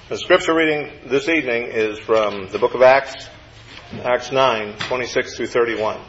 The scripture reading this evening is from the book of Acts, Acts 9, 26 through 31.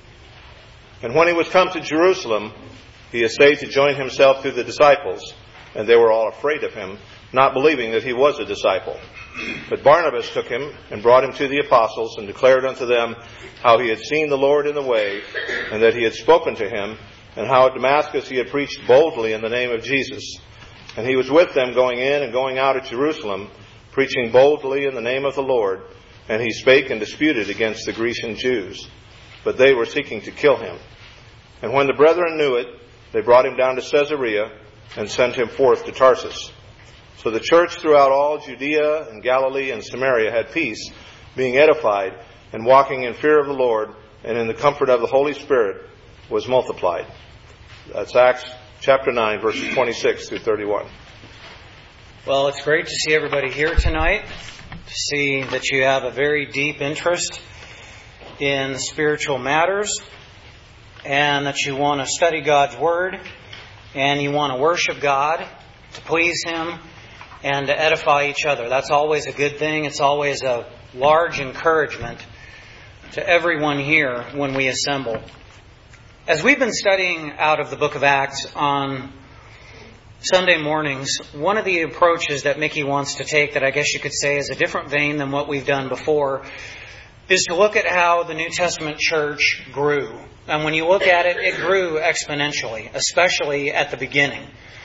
And when he was come to Jerusalem, he essayed to join himself to the disciples, and they were all afraid of him, not believing that he was a disciple. But Barnabas took him and brought him to the apostles, and declared unto them how he had seen the Lord in the way, and that he had spoken to him, and how at Damascus he had preached boldly in the name of Jesus. And he was with them going in and going out of Jerusalem, preaching boldly in the name of the Lord. And he spake and disputed against the Grecian Jews. But they were seeking to kill him. And when the brethren knew it, they brought him down to Caesarea and sent him forth to Tarsus. So the church throughout all Judea and Galilee and Samaria had peace, being edified and walking in fear of the Lord, and in the comfort of the Holy Spirit was multiplied. That's Acts chapter 9, verses 26 through 31. Well, it's great to see everybody here tonight, to see that you have a very deep interest in spiritual matters, and that you want to study God's Word, and you want to worship God, to please Him, and to edify each other. That's always a good thing. It's always a large encouragement to everyone here when we assemble. As we've been studying out of the book of Acts on Sunday mornings, one of the approaches that Mickey wants to take, that I guess you could say is a different vein than what we've done before, is to look at how the New Testament church grew. And when you look at it, it grew exponentially, especially at the beginning.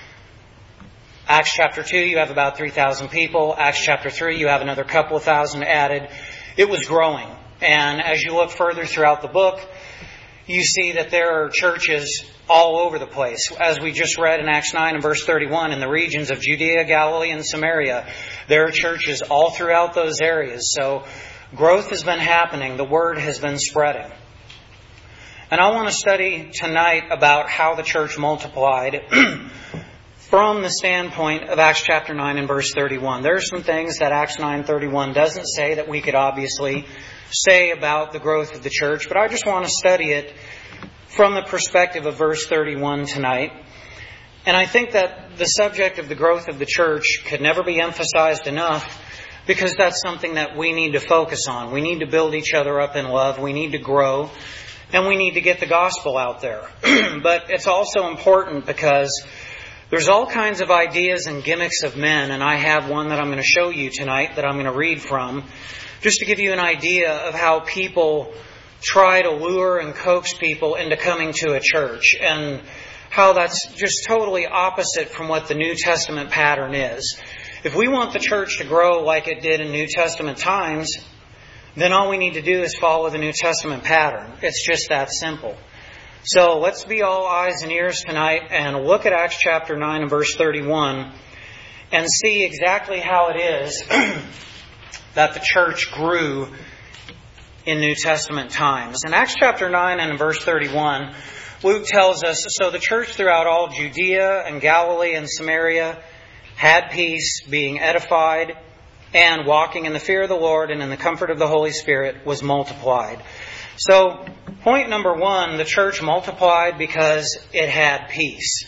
Acts chapter 2, you have about 3,000 people. Acts chapter 3, you have another couple of thousand added. It was growing. And as you look further throughout the book, you see that there are churches all over the place. As we just read in Acts 9 and verse 31, in the regions of Judea, Galilee, and Samaria, there are churches all throughout those areas. So growth has been happening. The word has been spreading. And I want to study tonight about how the church multiplied from the standpoint of Acts chapter 9 and verse 31. There are some things that Acts 9:31 doesn't say that we could obviously say about the growth of the church, but I just want to study it from the perspective of verse 31 tonight. And I think that the subject of the growth of the church could never be emphasized enough, because that's something that we need to focus on. We need to build each other up in love. We need to grow. And we need to get the gospel out there. But it's also important because there's all kinds of ideas and gimmicks of men, and I have one that I'm going to show you tonight that I'm going to read from, just to give you an idea of how people try to lure and coax people into coming to a church, and how that's just totally opposite from what the New Testament pattern is. If we want the church to grow like it did in New Testament times, then all we need to do is follow the New Testament pattern. It's just that simple. So let's be all eyes and ears tonight and look at Acts chapter 9 and verse 31 and see exactly how it is that the church grew in New Testament times. In Acts chapter 9 and verse 31, Luke tells us, so the church throughout all Judea and Galilee and Samaria had peace, being edified, and walking in the fear of the Lord and in the comfort of the Holy Spirit was multiplied. So, point number one, the church multiplied because it had peace.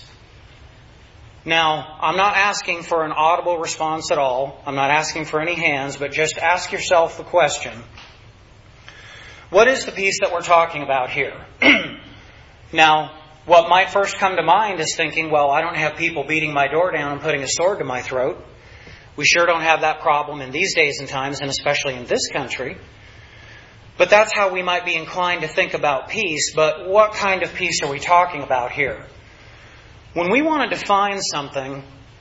Now, I'm not asking for an audible response at all. I'm not asking for any hands, but just ask yourself the question, what is the peace that we're talking about here? Now, what might first come to mind is thinking, well, I don't have people beating my door down and putting a sword to my throat. We sure don't have that problem in these days and times, and especially in this country. But that's how we might be inclined to think about peace. But what kind of peace are we talking about here? When we want to define something,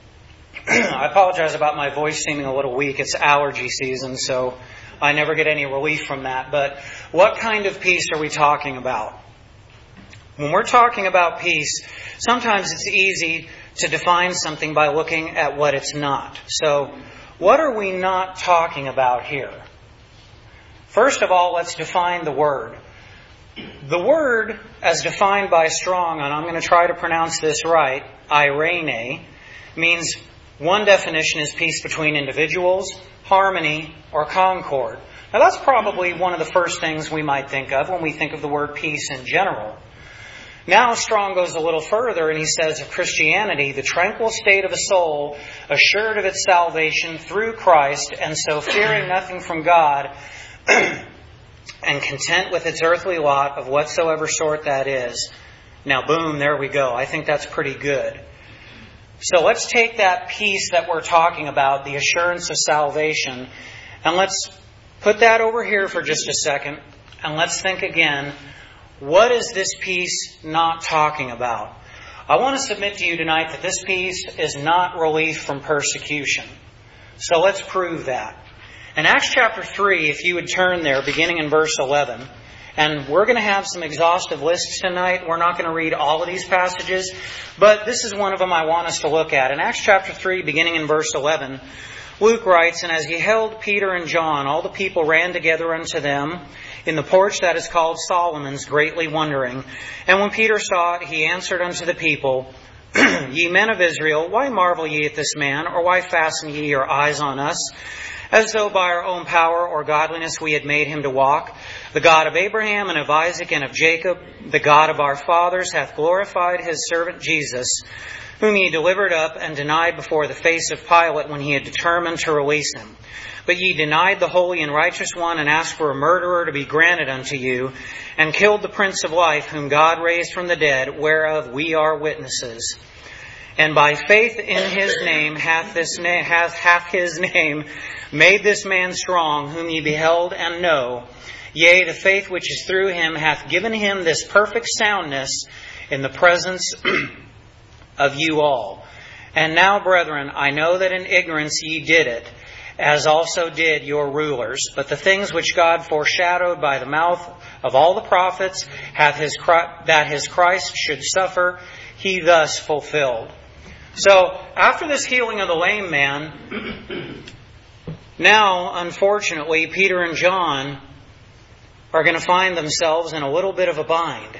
I apologize about my voice seeming a little weak. It's allergy season, so I never get any relief from that. But what kind of peace are we talking about? When we're talking about peace, sometimes it's easy to define something by looking at what it's not. So, what are we not talking about here? First of all, let's define the word. The word, as defined by Strong, and I'm going to try to pronounce this right, eirene, means one definition is peace between individuals, harmony, or concord. Now that's probably one of the first things we might think of when we think of the word peace in general. Now Strong goes a little further and he says of Christianity, the tranquil state of a soul assured of its salvation through Christ, and so fearing nothing from God and content with its earthly lot of whatsoever sort that is. Now boom, there we go. I think that's pretty good. So let's take that piece that we're talking about, the assurance of salvation, and let's put that over here for just a second, and let's think again, what is this piece not talking about? I want to submit to you tonight that this piece is not relief from persecution. So let's prove that. In Acts chapter 3, if you would turn there, beginning in verse 11, and we're going to have some exhaustive lists tonight. We're not going to read all of these passages, but this is one of them I want us to look at. In Acts chapter 3, beginning in verse 11, Luke writes, "And as he held Peter and John, all the people ran together unto them in the porch that is called Solomon's, greatly wondering. And when Peter saw it, he answered unto the people, Ye men of Israel, why marvel ye at this man, or why fasten ye your eyes on us, as though by our own power or godliness we had made him to walk? The God of Abraham and of Isaac and of Jacob, the God of our fathers, hath glorified his servant Jesus, whom ye delivered up and denied before the face of Pilate when he had determined to release him. But ye denied the holy and righteous one, and asked for a murderer to be granted unto you, and killed the Prince of Life, whom God raised from the dead, whereof we are witnesses. And by faith in his name hath his name made this man strong, whom ye beheld and know. Yea, the faith which is through him hath given him this perfect soundness in the presence of you all. And now, brethren, I know that in ignorance ye did it, as also did your rulers. But the things which God foreshadowed by the mouth of all the prophets, that his Christ should suffer, he thus fulfilled." So, after this healing of the lame man, now, unfortunately, Peter and John are going to find themselves in a little bit of a bind.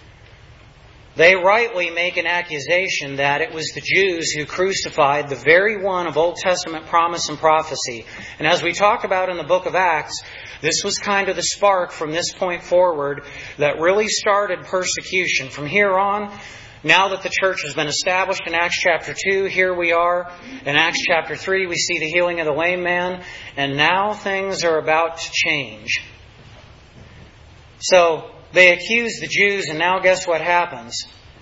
They rightly make an accusation that it was the Jews who crucified the very one of Old Testament promise and prophecy. And as we talk about in the book of Acts, this was kind of the spark from this point forward that really started persecution. From here on, now that the church has been established in Acts chapter 2, here we are. In Acts chapter 3, we see the healing of the lame man. And now things are about to change. So, they accuse the Jews, and now guess what happens?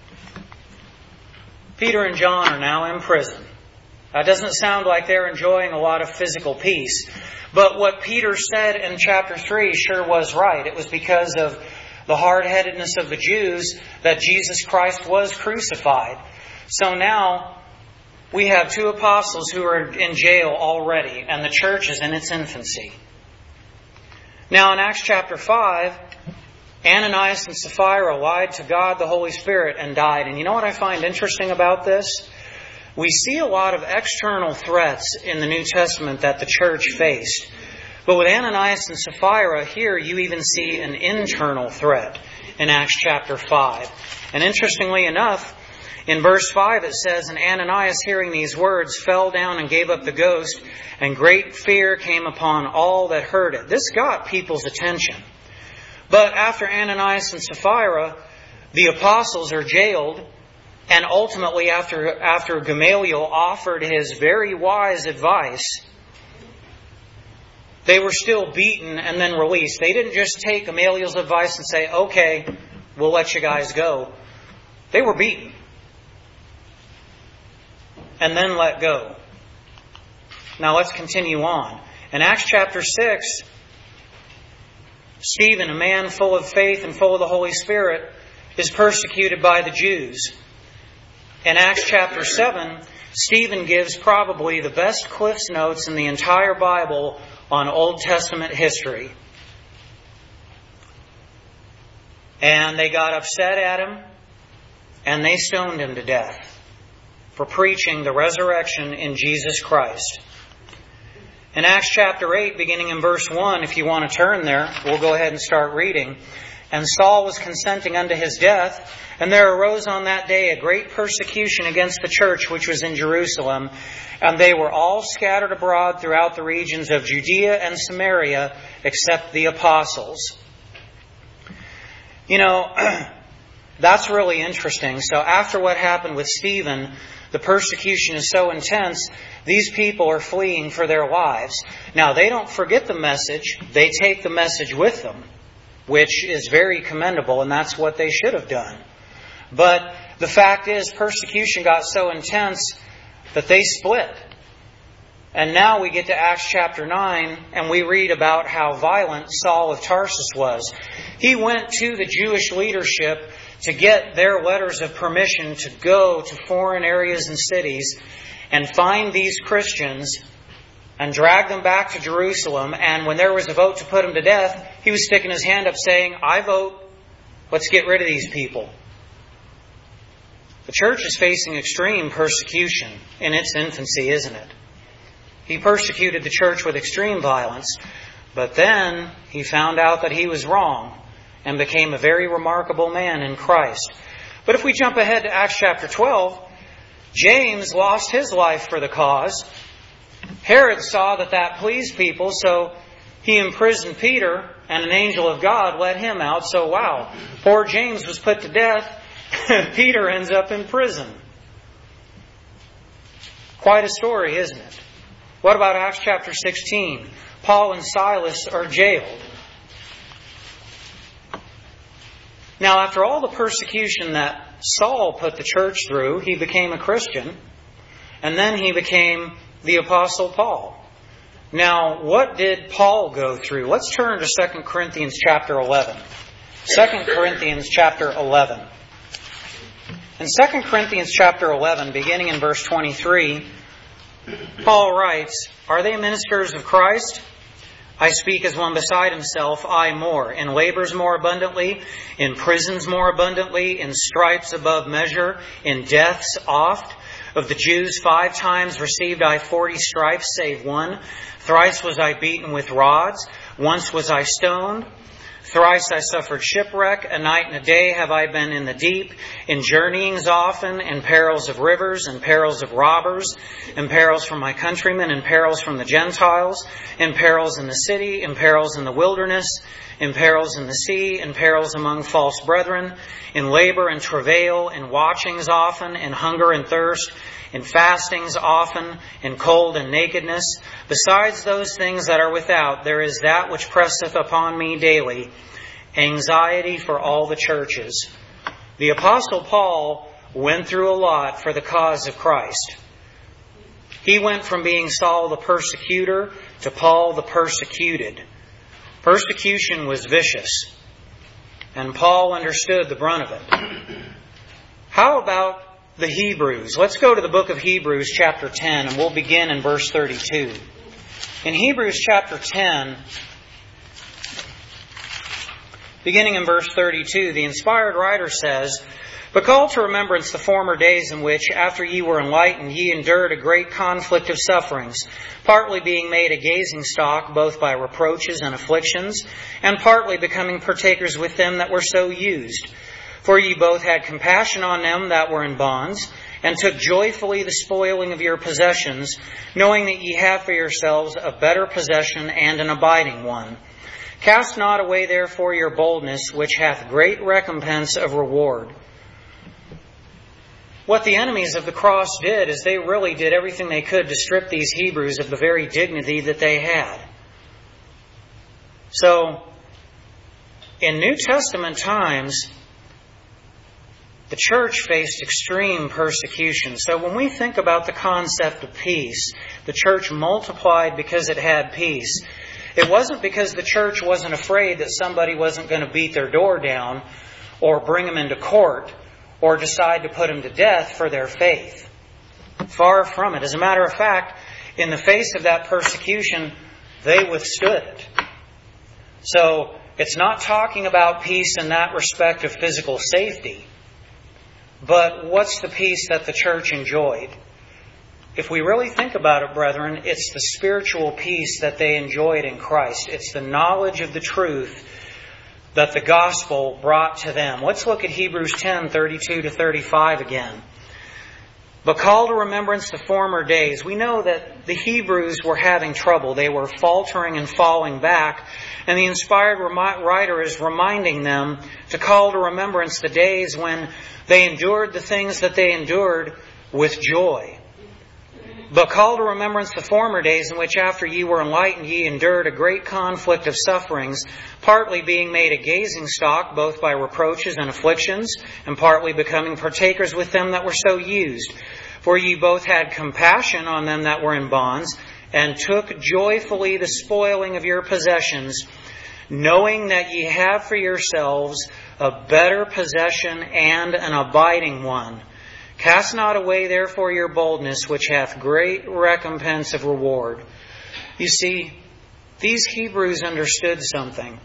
Peter and John are now in prison. That doesn't sound like they're enjoying a lot of physical peace. But what Peter said in chapter 3 sure was right. It was because of the hard-headedness of the Jews that Jesus Christ was crucified. So now we have two apostles who are in jail already, and the church is in its infancy. Now in Acts chapter 5, Ananias and Sapphira lied to God the Holy Spirit and died. And you know what I find interesting about this? We see a lot of external threats in the New Testament that the church faced. But with Ananias and Sapphira, here you even see an internal threat in Acts chapter 5. And interestingly enough, in verse 5 it says, "And Ananias, hearing these words, fell down and gave up the ghost, and great fear came upon all that heard it." This got people's attention. But after Ananias and Sapphira, the apostles are jailed, and ultimately after Gamaliel offered his very wise advice, they were still beaten and then released. They didn't just take Gamaliel's advice and say, "Okay, we'll let you guys go." They were beaten and then let go. Now let's continue on. In Acts chapter 6, Stephen, a man full of faith and full of the Holy Spirit, is persecuted by the Jews. In Acts chapter 7, Stephen gives probably the best Cliff's Notes in the entire Bible on Old Testament history. And they got upset at him, and they stoned him to death for preaching the resurrection in Jesus Christ. In Acts chapter 8, beginning in verse 1, if you want to turn there, we'll go ahead and start reading. "And Saul was consenting unto his death, and there arose on that day a great persecution against the church which was in Jerusalem, and they were all scattered abroad throughout the regions of Judea and Samaria, except the apostles." You know, that's really interesting. So after what happened with Stephen, the persecution is so intense, these people are fleeing for their lives. Now, they don't forget the message. They take the message with them, which is very commendable, and that's what they should have done. But the fact is, persecution got so intense that they split. And now we get to Acts chapter 9, and we read about how violent Saul of Tarsus was. He went to the Jewish leadership to get their letters of permission to go to foreign areas and cities and find these Christians and drag them back to Jerusalem. And when there was a vote to put them to death, he was sticking his hand up saying, "I vote, let's get rid of these people." The church is facing extreme persecution in its infancy, isn't it? He persecuted the church with extreme violence, but then he found out that he was wrong and became a very remarkable man in Christ. But if we jump ahead to Acts chapter 12, James lost his life for the cause. Herod saw that pleased people, so he imprisoned Peter, and an angel of God let him out. So wow, poor James was put to death, and Peter ends up in prison. Quite a story, isn't it? What about Acts chapter 16? Paul and Silas are jailed. Now, after all the persecution that Saul put the church through, he became a Christian, and then he became the Apostle Paul. Now, what did Paul go through? Let's turn to 2 Corinthians chapter 11. 2 Corinthians chapter 11. In 2 Corinthians chapter 11, beginning in verse 23, Paul writes, "Are they ministers of Christ? I speak as one beside himself, I more. In labors more abundantly, in prisons more abundantly, in stripes above measure, in deaths oft. Of the Jews 5 times received I 40 stripes, save one. Thrice was I beaten with rods. Once was I stoned. Thrice I suffered shipwreck. A night and a day have I been in the deep. In journeyings often, in perils of rivers, in perils of robbers, in perils from my countrymen, in perils from the Gentiles, in perils in the city, in perils in the wilderness, in perils in the sea, in perils among false brethren, in labor and travail, in watchings often, in hunger and thirst, in fastings often, in cold and nakedness. Besides those things that are without, there is that which presseth upon me daily, anxiety for all the churches." The Apostle Paul went through a lot for the cause of Christ. He went from being Saul the persecutor to Paul the persecuted. Persecution was vicious, and Paul understood the brunt of it. How about the Hebrews? Let's go to the book of Hebrews chapter 10, and we'll begin in verse 32. In Hebrews chapter 10, beginning in verse 32, the inspired writer says, "But call to remembrance the former days in which, after ye were enlightened, ye endured a great conflict of sufferings, partly being made a gazing stock, both by reproaches and afflictions, and partly becoming partakers with them that were so used. For ye both had compassion on them that were in bonds, and took joyfully the spoiling of your possessions, knowing that ye have for yourselves a better possession and an abiding one. Cast not away therefore your boldness, which hath great recompense of reward." What the enemies of the cross did is they really did everything they could to strip these Hebrews of the very dignity that they had. So, in New Testament times, the church faced extreme persecution. So when we think about the concept of peace, the church multiplied because it had peace. It wasn't because the church wasn't afraid that somebody wasn't going to beat their door down or bring them into court or decide to put them to death for their faith. Far from it. As a matter of fact, in the face of that persecution, they withstood it. So it's not talking about peace in that respect of physical safety. But what's the peace that the church enjoyed? If we really think about it, brethren, it's the spiritual peace that they enjoyed in Christ. It's the knowledge of the truth that the gospel brought to them. Let's look at Hebrews 10, 32 to 35 again. But call to remembrance the former days. We know that the Hebrews were having trouble. They were faltering and falling back. And the inspired writer is reminding them to call to remembrance the days when they endured the things that they endured with joy. But call to remembrance the former days in which after ye were enlightened ye endured a great conflict of sufferings, partly being made a gazing stock both by reproaches and afflictions, and partly becoming partakers with them that were so used. For ye both had compassion on them that were in bonds, and took joyfully the spoiling of your possessions, knowing that ye have for yourselves a better possession and an abiding one. Cast not away therefore your boldness, which hath great recompense of reward. You see, these Hebrews understood something.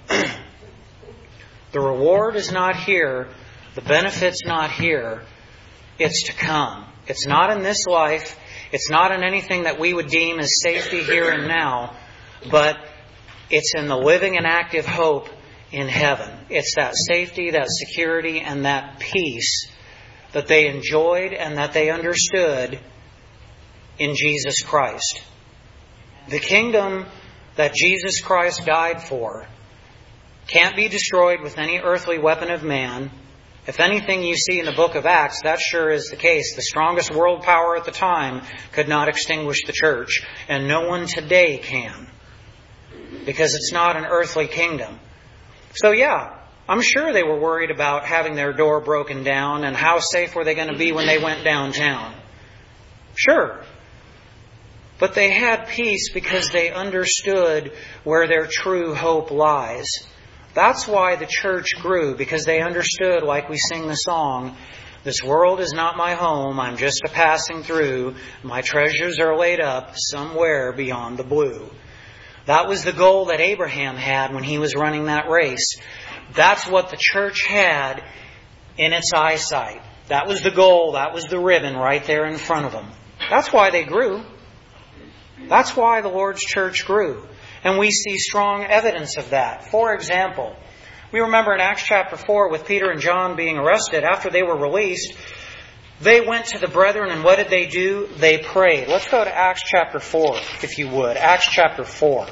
The reward is not here. The benefit's not here. It's to come. It's not in this life. It's not in anything that we would deem as safety here and now. But it's in the living and active hope in heaven. It's that safety, that security, and that peace that they enjoyed and that they understood in Jesus Christ. The kingdom that Jesus Christ died for can't be destroyed with any earthly weapon of man. If anything you see in the book of Acts, that sure is the case. The strongest world power at the time could not extinguish the church, and no one today can, because it's not an earthly kingdom. So yeah, I'm sure they were worried about having their door broken down and how safe were they going to be when they went downtown. Sure. But they had peace because they understood where their true hope lies. That's why the church grew, because they understood, like we sing the song, this world is not my home, I'm just a passing through. My treasures are laid up somewhere beyond the blue. That was the goal that Abraham had when he was running that race. That's what the church had in its eyesight. That was the goal. That was the ribbon right there in front of them. That's why they grew. That's why the Lord's church grew. And we see strong evidence of that. For example, we remember in Acts chapter 4 with Peter and John being arrested, after they were released, they went to the brethren, and what did they do? They prayed. Let's go to Acts chapter 4, if you would. Acts chapter 4.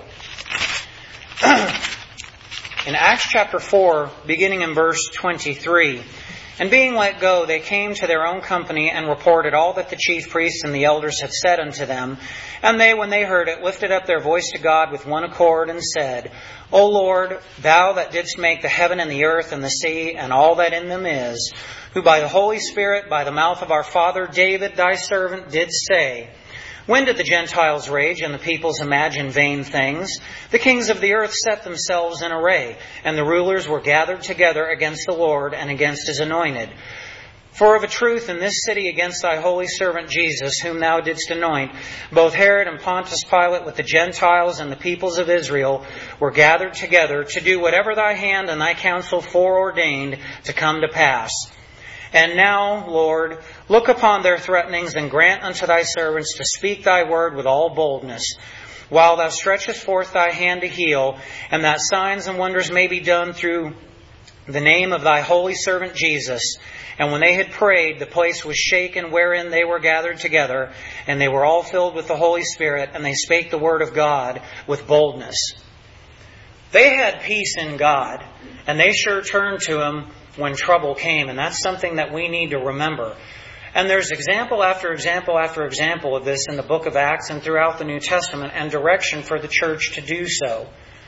In Acts chapter 4, beginning in verse 23, and being let go, they came to their own company and reported all that the chief priests and the elders had said unto them. And they, when they heard it, lifted up their voice to God with one accord and said, O Lord, Thou that didst make the heaven and the earth and the sea and all that in them is, who by the Holy Spirit, by the mouth of our father David, Thy servant, did say, When did the Gentiles rage and the peoples imagine vain things? The kings of the earth set themselves in array, and the rulers were gathered together against the Lord and against His anointed. For of a truth in this city against Thy holy servant Jesus, whom Thou didst anoint, both Herod and Pontius Pilate with the Gentiles and the peoples of Israel were gathered together to do whatever Thy hand and Thy counsel foreordained to come to pass. And now, Lord, look upon their threatenings and grant unto Thy servants to speak Thy word with all boldness, while Thou stretchest forth Thy hand to heal, and that signs and wonders may be done through the name of Thy holy servant Jesus. And when they had prayed, the place was shaken wherein they were gathered together, and they were all filled with the Holy Spirit, and they spake the word of God with boldness. They had peace in God, and they sure turned to Him when trouble came, and that's something that we need to remember. And there's example after example after example of this in the book of Acts and throughout the New Testament, and direction for the church to do so.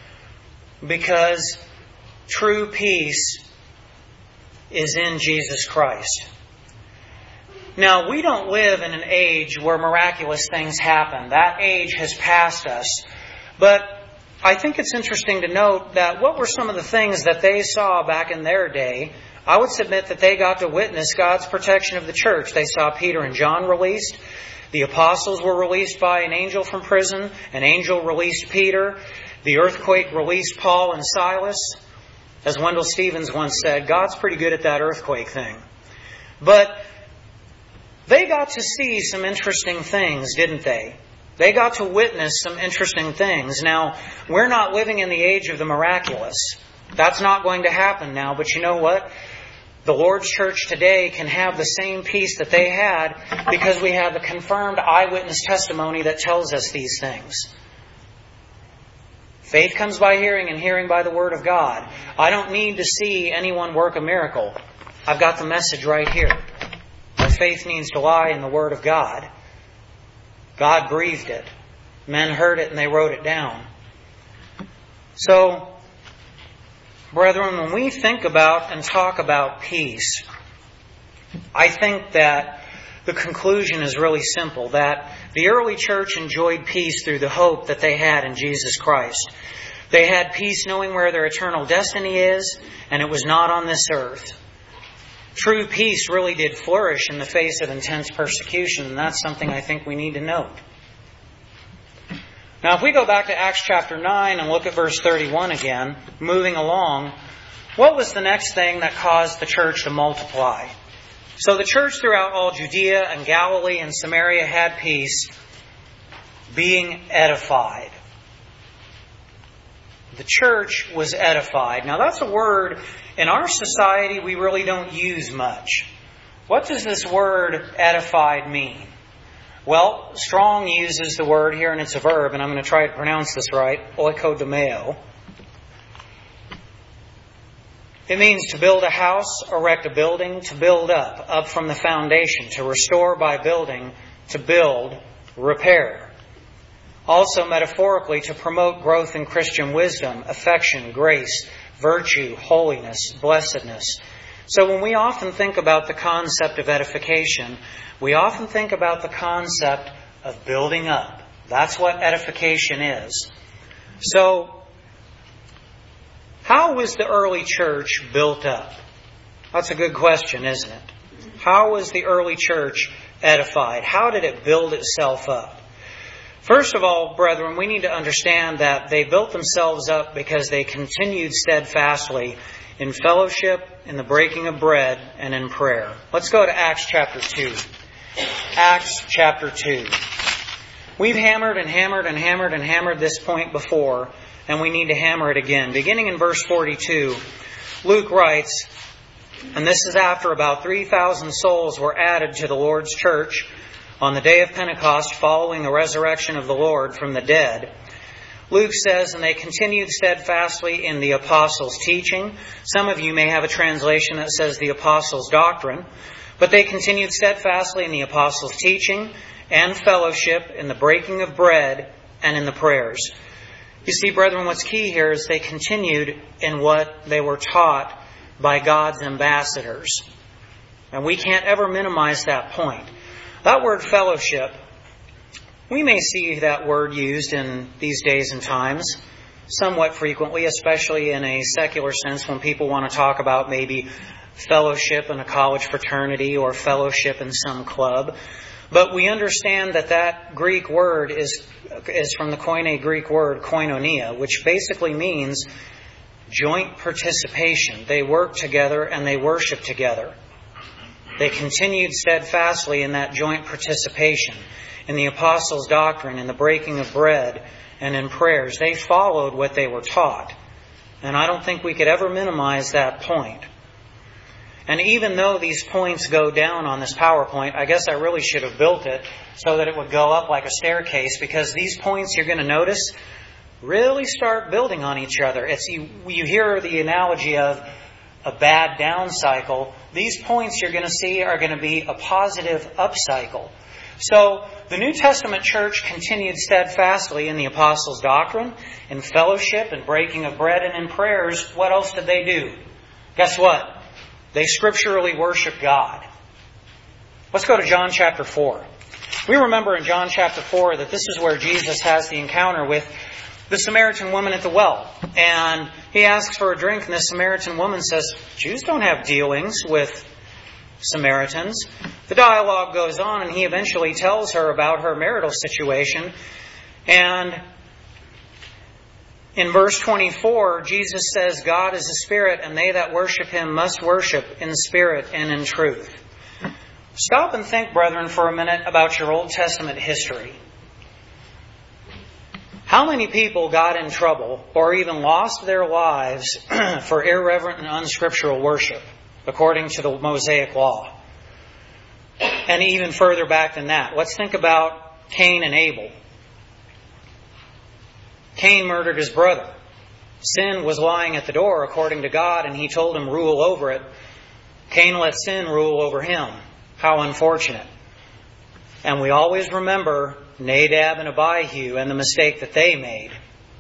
Because true peace is in Jesus Christ. Now, we don't live in an age where miraculous things happen. That age has passed us. But I think it's interesting to note that what were some of the things that they saw back in their day? I would submit that they got to witness God's protection of the church. They saw Peter and John released. The apostles were released by an angel from prison. An angel released Peter. The earthquake released Paul and Silas. As Wendell Stevens once said, God's pretty good at that earthquake thing. But they got to see some interesting things, didn't they? They got to witness some interesting things. Now, we're not living in the age of the miraculous. That's not going to happen now. But you know what? The Lord's church today can have the same peace that they had because we have the confirmed eyewitness testimony that tells us these things. Faith comes by hearing, and hearing by the Word of God. I don't need to see anyone work a miracle. I've got the message right here. Our faith needs to lie in the Word of God. God breathed it. Men heard it and they wrote it down. So, brethren, when we think about and talk about peace, I think that the conclusion is really simple, that the early church enjoyed peace through the hope that they had in Jesus Christ. They had peace knowing where their eternal destiny is, and it was not on this earth. True peace really did flourish in the face of intense persecution, and that's something I think we need to note. Now, if we go back to Acts chapter 9 and look at verse 31 again, moving along, what was the next thing that caused the church to multiply? So the church throughout all Judea and Galilee and Samaria had peace, being edified. The church was edified. Now that's a word in our society we really don't use much. What does this word edified mean? Well, Strong uses the word here, and it's a verb, and I'm going to try to pronounce this right, oikodomeo. It means to build a house, erect a building, to build up from the foundation, to restore by building, to build, repair. Also, metaphorically, to promote growth in Christian wisdom, affection, grace, virtue, holiness, blessedness. So when we often think about the concept of edification, we often think about the concept of building up. That's what edification is. So, how was the early church built up? That's a good question, isn't it? How was the early church edified? How did it build itself up? First of all, brethren, we need to understand that they built themselves up because they continued steadfastly in fellowship, in the breaking of bread, and in prayer. Let's go to Acts chapter 2. Acts chapter 2. We've hammered and hammered and hammered and hammered this point before, and we need to hammer it again. Beginning in verse 42, Luke writes, and this is after about 3,000 souls were added to the Lord's church on the day of Pentecost following the resurrection of the Lord from the dead. Luke says, and they continued steadfastly in the apostles' teaching. Some of you may have a translation that says the apostles' doctrine. But they continued steadfastly in the apostles' teaching and fellowship, in the breaking of bread, and in the prayers. You see, brethren, what's key here is they continued in what they were taught by God's ambassadors. And we can't ever minimize that point. That word fellowship, we may see that word used in these days and times somewhat frequently, especially in a secular sense when people want to talk about maybe fellowship in a college fraternity or fellowship in some club. But we understand that that Greek word is from the Koine Greek word koinonia, which basically means joint participation. They work together and they worship together. They continued steadfastly in that joint participation, in the apostles' doctrine, in the breaking of bread, and in prayers. They followed what they were taught. And I don't think we could ever minimize that point. And even though these points go down on this PowerPoint, I guess I really should have built it so that it would go up like a staircase, because these points, you're going to notice, really start building on each other. You hear the analogy of a bad down cycle. These points you're going to see are going to be a positive up cycle. So the New Testament church continued steadfastly in the apostles' doctrine, in fellowship, in breaking of bread, and in prayers. What else did they do? Guess what? They scripturally worship God. Let's go to John chapter 4. We remember in John chapter 4 that this is where Jesus has the encounter with the Samaritan woman at the well. And he asks for a drink, and the Samaritan woman says, Jews don't have dealings with Samaritans. The dialogue goes on, and he eventually tells her about her marital situation. And in verse 24, Jesus says, God is a spirit, and they that worship Him must worship in spirit and in truth. Stop and think, brethren, for a minute about your Old Testament history. How many people got in trouble or even lost their lives for irreverent and unscriptural worship? according to the Mosaic Law. And even further back than that, let's think about Cain and Abel. Cain murdered his brother. Sin was lying at the door according to God, and He told him, rule over it. Cain let sin rule over him. How unfortunate. And we always remember Nadab and Abihu and the mistake that they made.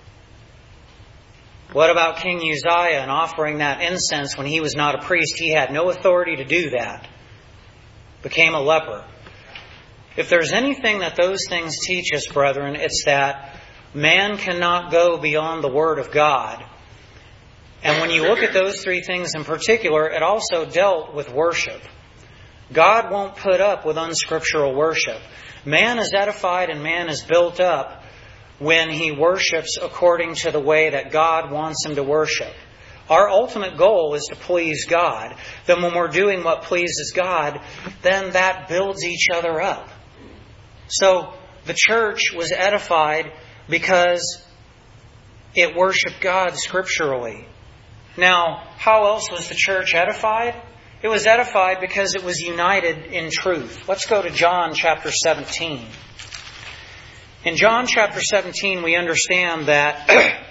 What about King Uzziah and offering that incense when he was not a priest? He had no authority to do that. Became a leper. If there's anything that those things teach us, brethren, it's that man cannot go beyond the Word of God. And when you look at those three things in particular, it also dealt with worship. God won't put up with unscriptural worship. Man is edified and man is built up when he worships according to the way that God wants him to worship. Our ultimate goal is to please God. Then when we're doing what pleases God, then that builds each other up. So the church was edified because it worshiped God scripturally. Now, how else was the church edified? It was edified because it was united in truth. Let's go to John chapter 17. In John chapter 17, we understand that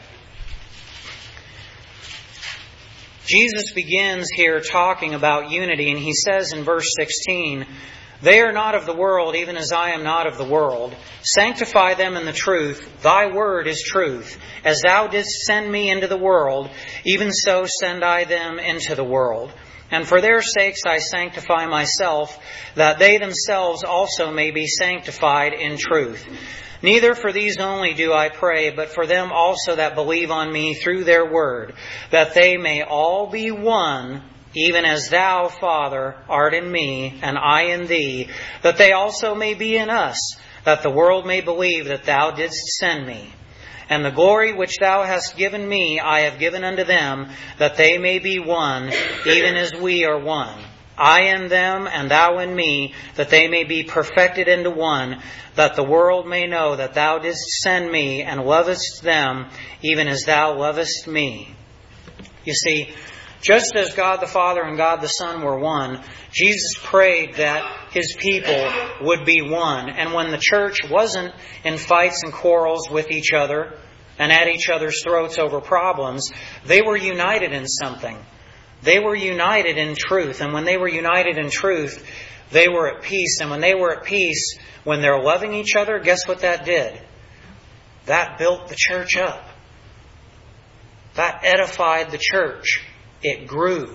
Jesus begins here talking about unity, and He says in verse 16, "They are not of the world, even as I am not of the world. Sanctify them in the truth. Thy word is truth. As Thou didst send me into the world, even so send I them into the world. And for their sakes I sanctify myself, that they themselves also may be sanctified in truth. Neither for these only do I pray, but for them also that believe on me through their word, that they may all be one, even as Thou, Father, art in me, and I in Thee, that they also may be in us, that the world may believe that Thou didst send me. And the glory which Thou hast given me I have given unto them, that they may be one, even as we are one. I in them, and Thou in me, that they may be perfected into one, that the world may know that Thou didst send me, and lovest them, even as Thou lovest me." You see, just as God the Father and God the Son were one, Jesus prayed that His people would be one. And when the church wasn't in fights and quarrels with each other and at each other's throats over problems, they were united in something. They were united in truth. And when they were united in truth, they were at peace. And when they were at peace, when they're loving each other, guess what that did? That built the church up. That edified the church. It grew.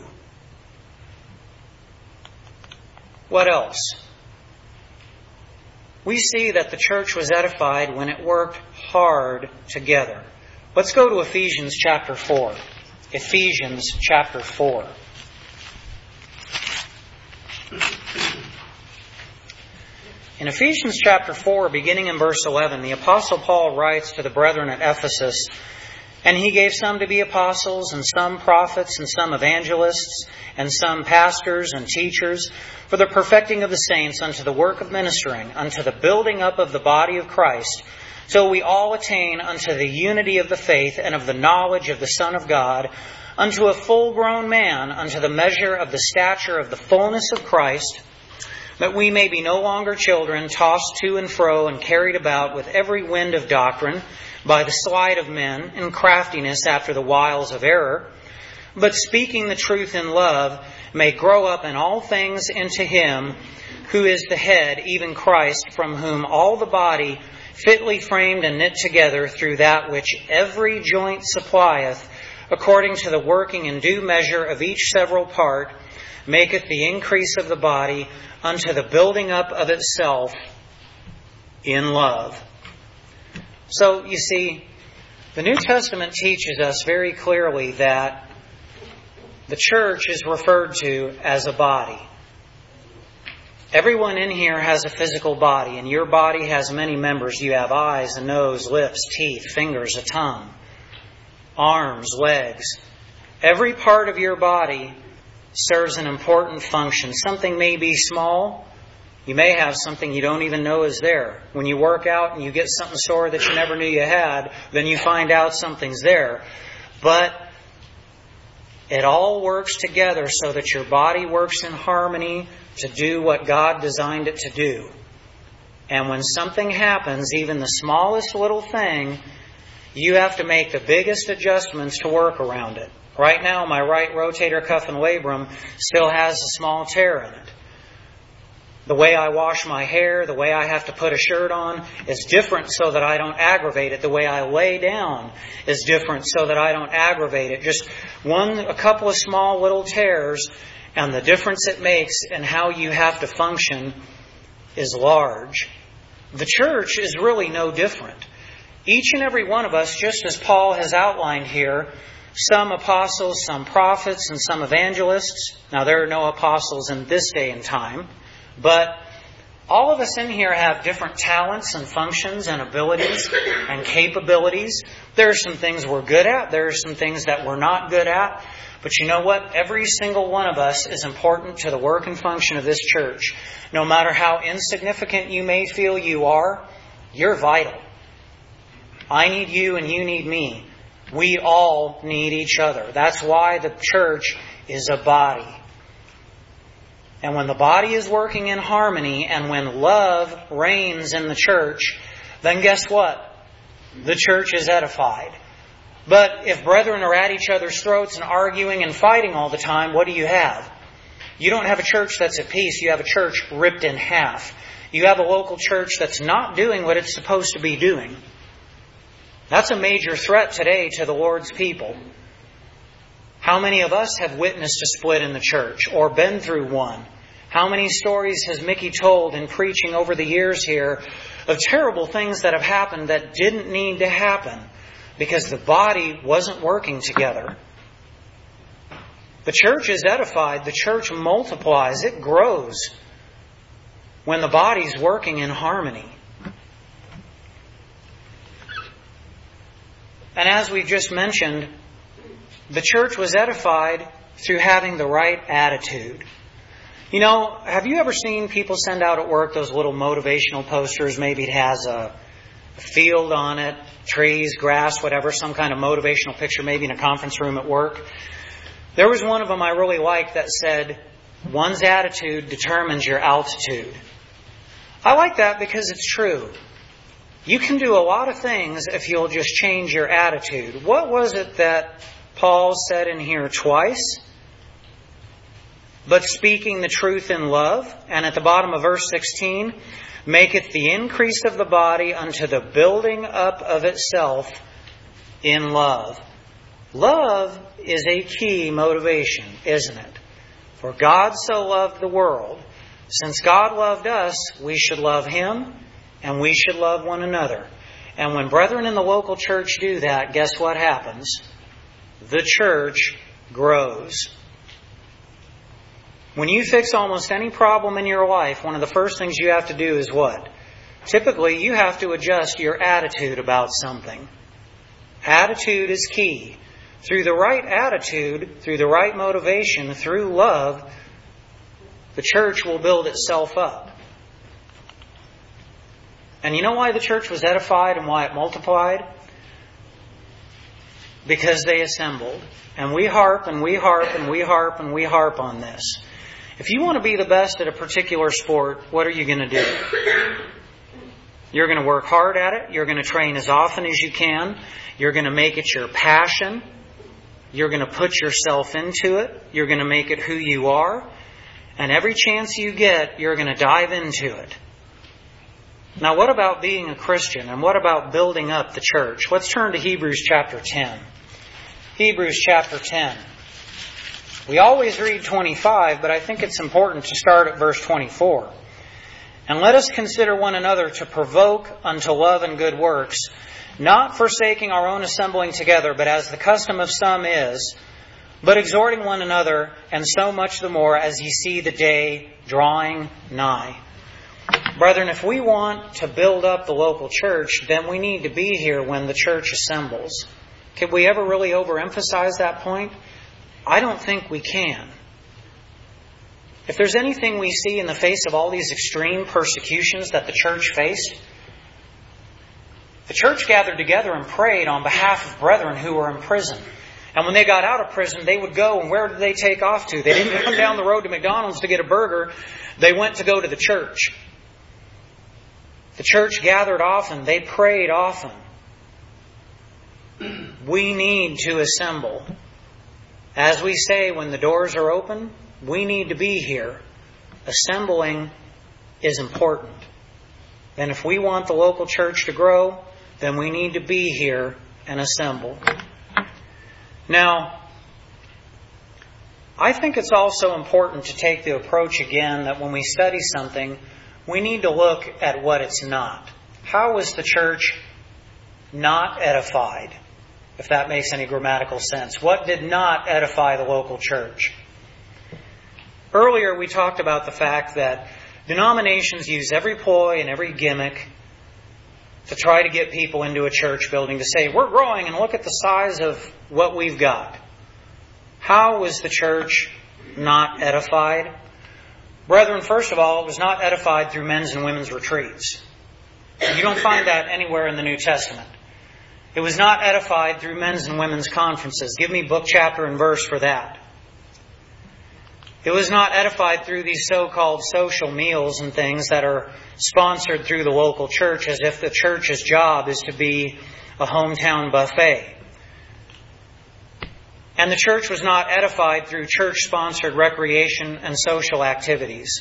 What else? We see that the church was edified when it worked hard together. Let's go to Ephesians chapter 4. Ephesians chapter 4. In Ephesians chapter 4, beginning in verse 11, the Apostle Paul writes to the brethren at Ephesus, "And He gave some to be apostles, and some prophets, and some evangelists, and some pastors and teachers, for the perfecting of the saints, unto the work of ministering, unto the building up of the body of Christ, till we all attain unto the unity of the faith and of the knowledge of the Son of God, unto a full-grown man, unto the measure of the stature of the fullness of Christ, that we may be no longer children, tossed to and fro and carried about with every wind of doctrine, by the sleight of men and craftiness after the wiles of error, but speaking the truth in love, may grow up in all things into Him who is the head, even Christ, from whom all the body, fitly framed and knit together through that which every joint supplieth, according to the working in due measure of each several part, maketh the increase of the body unto the building up of itself in love." So, you see, the New Testament teaches us very clearly that the church is referred to as a body. Everyone in here has a physical body, and your body has many members. You have eyes, a nose, lips, teeth, fingers, a tongue, arms, legs. Every part of your body serves an important function. Something may be small. You may have something you don't even know is there. When you work out and you get something sore that you never knew you had, then you find out something's there. But It all works together so that your body works in harmony to do what God designed it to do. And when something happens, even the smallest little thing, you have to make the biggest adjustments to work around it. Right now, my right rotator cuff and labrum still has a small tear in it. The way I wash my hair, the way I have to put a shirt on is different so that I don't aggravate it. The way I lay down is different so that I don't aggravate it. Just a couple of small little tears, and the difference it makes in how you have to function is large. The church is really no different. Each and every one of us, just as Paul has outlined here, some apostles, some prophets, and some evangelists. Now, there are no apostles in this day and time. But all of us in here have different talents and functions and abilities and capabilities. There are some things we're good at. There are some things that we're not good at. But you know what? Every single one of us is important to the work and function of this church. No matter how insignificant you may feel you are, you're vital. I need you and you need me. We all need each other. That's why the church is a body. And when the body is working in harmony and when love reigns in the church, then guess what? The church is edified. But if brethren are at each other's throats and arguing and fighting all the time, what do you have? You don't have a church that's at peace. You have a church ripped in half. You have a local church that's not doing what it's supposed to be doing. That's a major threat today to the Lord's people. How many of us have witnessed a split in the church or been through one? How many stories has Mickey told in preaching over the years here of terrible things that have happened that didn't need to happen because the body wasn't working together? The church is edified. The church multiplies. It grows when the body's working in harmony. And as we've just mentioned, the church was edified through having the right attitude. You know, have you ever seen people send out at work those little motivational posters? Maybe it has a field on it, trees, grass, whatever, some kind of motivational picture, maybe in a conference room at work. There was one of them I really liked that said, "One's attitude determines your altitude." I like that because it's true. You can do a lot of things if you'll just change your attitude. What was it that Paul said in here twice? But speaking the truth in love. And at the bottom of verse 16, maketh the increase of the body unto the building up of itself in love. Love is a key motivation, isn't it? For God so loved the world. Since God loved us, we should love Him and we should love one another. And when brethren in the local church do that, guess what happens? The church grows. When you fix almost any problem in your life, one of the first things you have to do is what? Typically, you have to adjust your attitude about something. Attitude is key. Through the right attitude, through the right motivation, through love, the church will build itself up. And you know why the church was edified and why it multiplied? Because they assembled. And we harp and we harp and we harp and we harp on this. If you want to be the best at a particular sport, what are you going to do? You're going to work hard at it. You're going to train as often as you can. You're going to make it your passion. You're going to put yourself into it. You're going to make it who you are. And every chance you get, you're going to dive into it. Now, what about being a Christian? And what about building up the church? Let's turn to Hebrews chapter 10. Hebrews chapter 10. We always read 25, but I think it's important to start at verse 24. And let us consider one another to provoke unto love and good works, not forsaking our own assembling together, but as the custom of some is, but exhorting one another, and so much the more as ye see the day drawing nigh. Brethren, if we want to build up the local church, then we need to be here when the church assembles. Can we ever really overemphasize that point? I don't think we can. If there's anything we see in the face of all these extreme persecutions that the church faced, the church gathered together and prayed on behalf of brethren who were in prison. And when they got out of prison, they would go, and where did they take off to? They didn't come down the road to McDonald's to get a burger. They went to go to the church. The church gathered often. They prayed often. We need to assemble. As we say, when the doors are open, we need to be here. Assembling is important. And if we want the local church to grow, then we need to be here and assemble. Now, I think it's also important to take the approach again that when we study something, we need to look at what it's not. How is the church not edified? If that makes any grammatical sense. What did not edify the local church? Earlier we talked about the fact that denominations use every ploy and every gimmick to try to get people into a church building to say, we're growing and look at the size of what we've got. How was the church not edified? Brethren, first of all, it was not edified through men's and women's retreats. You don't find that anywhere in the New Testament. It was not edified through men's and women's conferences. Give me book, chapter, and verse for that. It was not edified through these so-called social meals and things that are sponsored through the local church as if the church's job is to be a hometown buffet. And the church was not edified through church-sponsored recreation and social activities.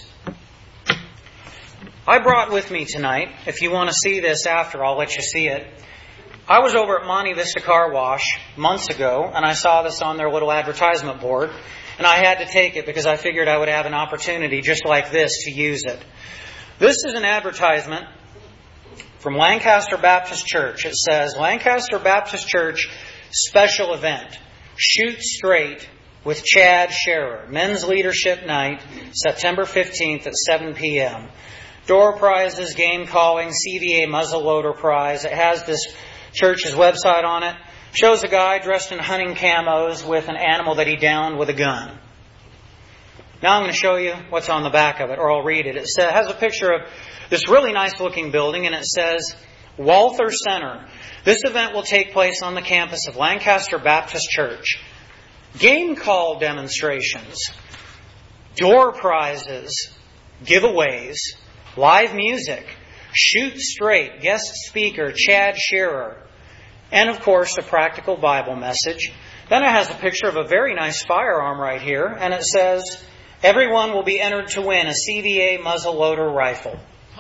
I brought with me tonight, if you want to see this after, I'll let you see it. I was over at Monte Vista Car Wash months ago, and I saw this on their little advertisement board, and I had to take it because I figured I would have an opportunity just like this to use it. This is an advertisement from Lancaster Baptist Church. It says, Lancaster Baptist Church special event, Shoot Straight with Chad Scherer, Men's Leadership Night, September 15th at 7 p.m. Door prizes, game calling, CVA muzzleloader prize. It has this church's website on it. Shows a guy dressed in hunting camos with an animal that he downed with a gun. Now I'm going to show you what's on the back of it, or I'll read it. It has a picture of this really nice looking building, and it says, Walther Center. This event will take place on the campus of Lancaster Baptist Church. Game call demonstrations, door prizes, giveaways, live music, Shoot Straight, guest speaker Chad Scherer, and of course a practical Bible message. Then it has a picture of a very nice firearm right here, and it says, everyone will be entered to win a CVA muzzleloader rifle.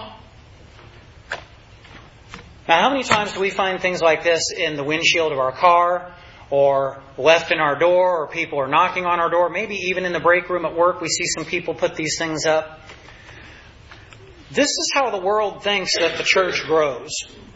Now, how many times do we find things like this in the windshield of our car, or left in our door, or people are knocking on our door? Maybe even in the break room at work we see some people put these things up. This is how the world thinks that the church grows.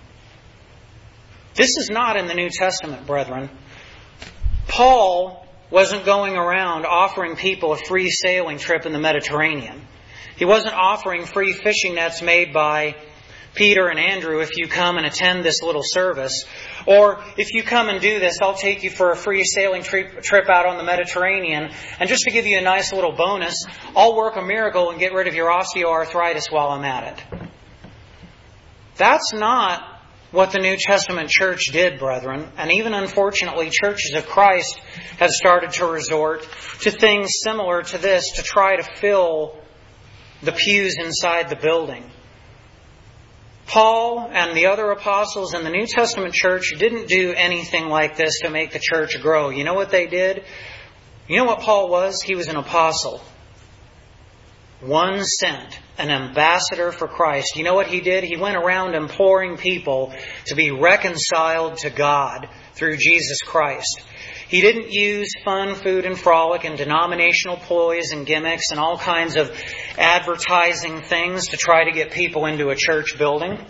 This is not in the New Testament, brethren. Paul wasn't going around offering people a free sailing trip in the Mediterranean. He wasn't offering free fishing nets made by Peter and Andrew if you come and attend this little service. Or if you come and do this, I'll take you for a free sailing trip out on the Mediterranean. And just to give you a nice little bonus, I'll work a miracle and get rid of your osteoarthritis while I'm at it. That's not what the New Testament church did, brethren. And even unfortunately, churches of Christ have started to resort to things similar to this to try to fill the pews inside the building. Paul and the other apostles in the New Testament church didn't do anything like this to make the church grow. You know what they did? You know what Paul was? He was an apostle. One sent, an ambassador for Christ. You know what he did? He went around imploring people to be reconciled to God through Jesus Christ. He didn't use fun, food, and frolic and denominational ploys and gimmicks and all kinds of advertising things to try to get people into a church building.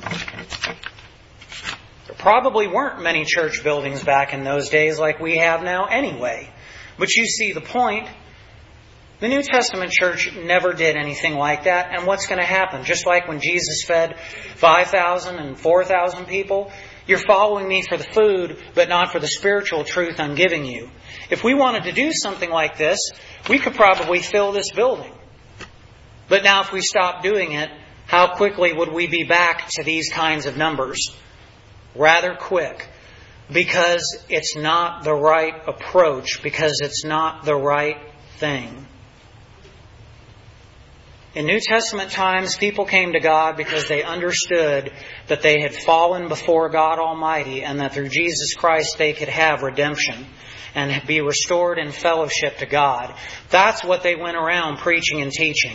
There probably weren't many church buildings back in those days like we have now anyway. But you see the point. The New Testament church never did anything like that. And what's going to happen? Just like when Jesus fed 5,000 and 4,000 people, you're following me for the food, but not for the spiritual truth I'm giving you. If we wanted to do something like this, we could probably fill this building. But now if we stop doing it, how quickly would we be back to these kinds of numbers? Rather quick. because it's not the right approach, because it's not the right thing. In New Testament times, people came to God because they understood that they had fallen before God Almighty and that through Jesus Christ they could have redemption and be restored in fellowship to God. That's what they went around preaching and teaching.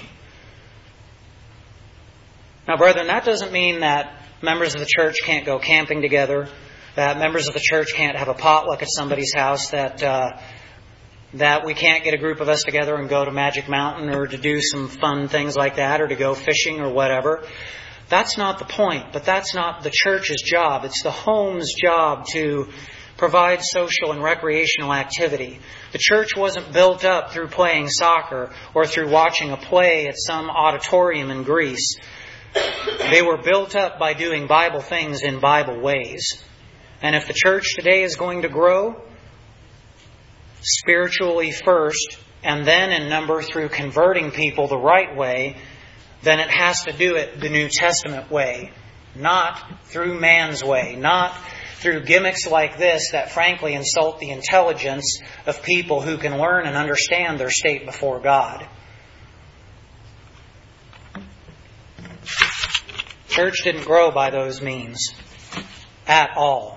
Now, brethren, that doesn't mean that members of the church can't go camping together, that members of the church can't have a potluck at somebody's house, that we can't get a group of us together and go to Magic Mountain or to do some fun things like that or to go fishing or whatever. That's not the point, but that's not the church's job. It's the home's job to provide social and recreational activity. The church wasn't built up through playing soccer or through watching a play at some auditorium in Greece. They were built up by doing Bible things in Bible ways. And if the church today is going to grow, spiritually first, and then in number through converting people the right way, then it has to do it the New Testament way, not through man's way, not through gimmicks like this that frankly insult the intelligence of people who can learn and understand their state before God. Church didn't grow by those means at all.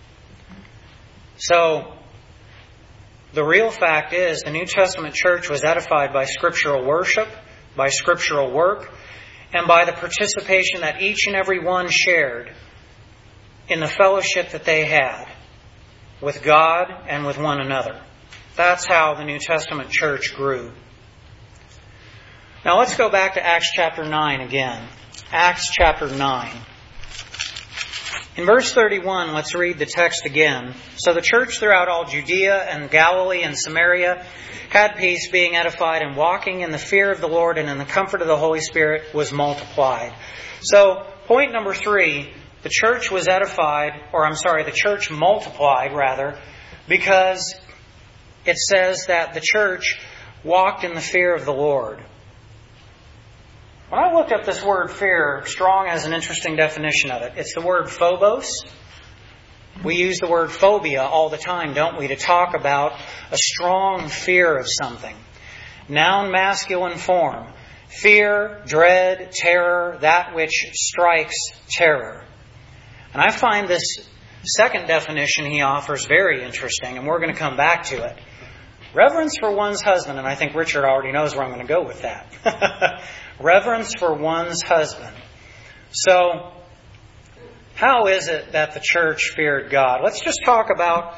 So, the real fact is the New Testament church was edified by scriptural worship, by scriptural work, and by the participation that each and every one shared in the fellowship that they had with God and with one another. That's how the New Testament church grew. Now let's go back to Acts chapter 9 again. Acts chapter 9. In verse 31, let's read the text again. So the church throughout all Judea and Galilee and Samaria had peace, being edified and walking in the fear of the Lord and in the comfort of the Holy Spirit was multiplied. So, point number 3, the church was edified, the church multiplied rather, because it says that the church walked in the fear of the Lord. When I looked up this word fear, Strong has an interesting definition of it. It's the word phobos. We use the word phobia all the time, don't we, to talk about a strong fear of something. Noun masculine form. Fear, dread, terror, that which strikes terror. And I find this second definition he offers very interesting, and we're going to come back to it. Reverence for one's husband, and I think Richard already knows where I'm going to go with that. Reverence for one's husband. So, how is it that the church feared God? Let's just talk about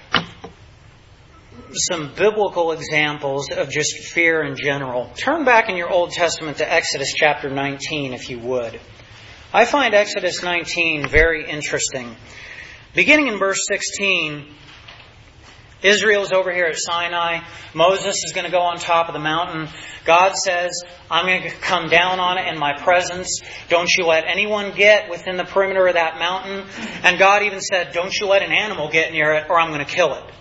some biblical examples of just fear in general. Turn back in your Old Testament to Exodus chapter 19, if you would. I find Exodus 19 very interesting. Beginning in verse 16, Israel's over here at Sinai. Moses is going to go on top of the mountain. God says, I'm going to come down on it in my presence. Don't you let anyone get within the perimeter of that mountain. And God even said, don't you let an animal get near it or I'm going to kill it.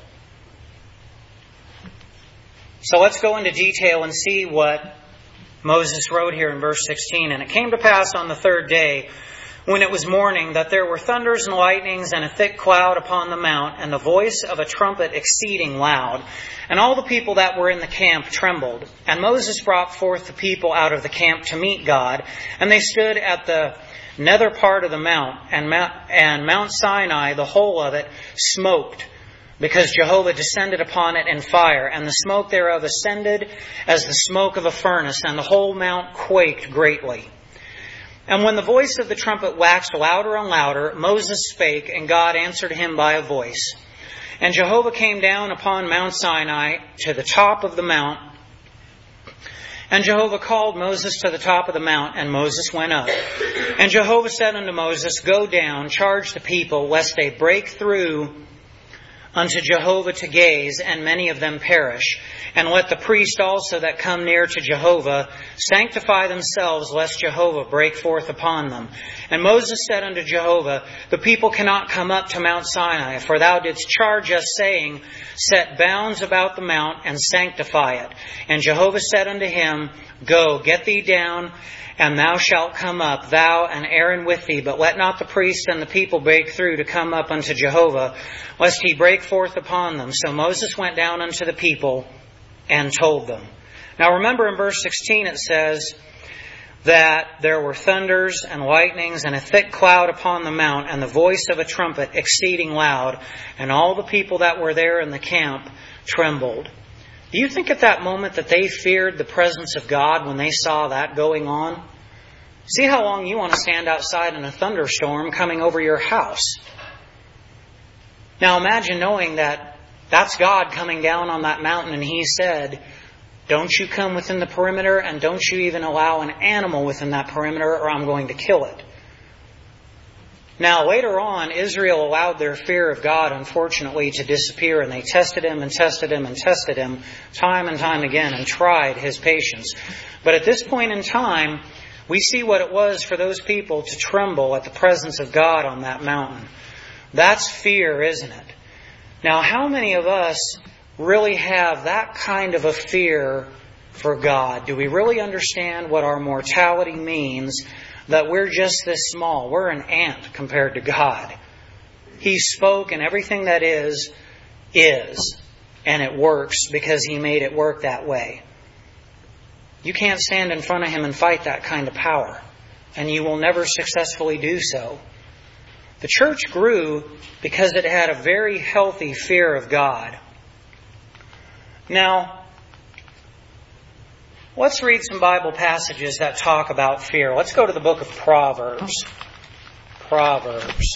So let's go into detail and see what Moses wrote here in verse 16. And it came to pass on the third day, when it was morning, that there were thunders and lightnings and a thick cloud upon the mount, and the voice of a trumpet exceeding loud. And all the people that were in the camp trembled. And Moses brought forth the people out of the camp to meet God. And they stood at the nether part of the mount, and Mount Sinai, the whole of it, smoked, because Jehovah descended upon it in fire, and the smoke thereof ascended as the smoke of a furnace, and the whole mount quaked greatly. And when the voice of the trumpet waxed louder and louder, Moses spake, and God answered him by a voice. And Jehovah came down upon Mount Sinai to the top of the mount. And Jehovah called Moses to the top of the mount, and Moses went up. And Jehovah said unto Moses, Go down, charge the people, lest they break through unto Jehovah to gaze, and many of them perish. And let the priest also that come near to Jehovah sanctify themselves, lest Jehovah break forth upon them. And Moses said unto Jehovah, The people cannot come up to Mount Sinai, for thou didst charge us, saying, Set bounds about the mount, and sanctify it. And Jehovah said unto him, Go, get thee down, And thou shalt come up, thou and Aaron with thee, but let not the priest and the people break through to come up unto Jehovah, lest he break forth upon them. So Moses went down unto the people and told them. Now remember in verse 16 it says that there were thunders and lightnings and a thick cloud upon the mount, and the voice of a trumpet exceeding loud, and all the people that were there in the camp trembled. Do you think at that moment that they feared the presence of God when they saw that going on? See how long you want to stand outside in a thunderstorm coming over your house. Now imagine knowing that that's God coming down on that mountain, and He said, don't you come within the perimeter, and don't you even allow an animal within that perimeter, or I'm going to kill it. Now, later on, Israel allowed their fear of God, unfortunately, to disappear, and they tested Him and tested Him and tested Him time and time again and tried His patience. But at this point in time, we see what it was for those people to tremble at the presence of God on that mountain. That's fear, isn't it? Now, how many of us really have that kind of a fear for God? Do we really understand what our mortality means? That we're just this small. We're an ant compared to God. He spoke, and everything that is. And it works because He made it work that way. You can't stand in front of Him and fight that kind of power. And you will never successfully do so. The church grew because it had a very healthy fear of God. Now, let's read some Bible passages that talk about fear. Let's go to the book of Proverbs. Proverbs.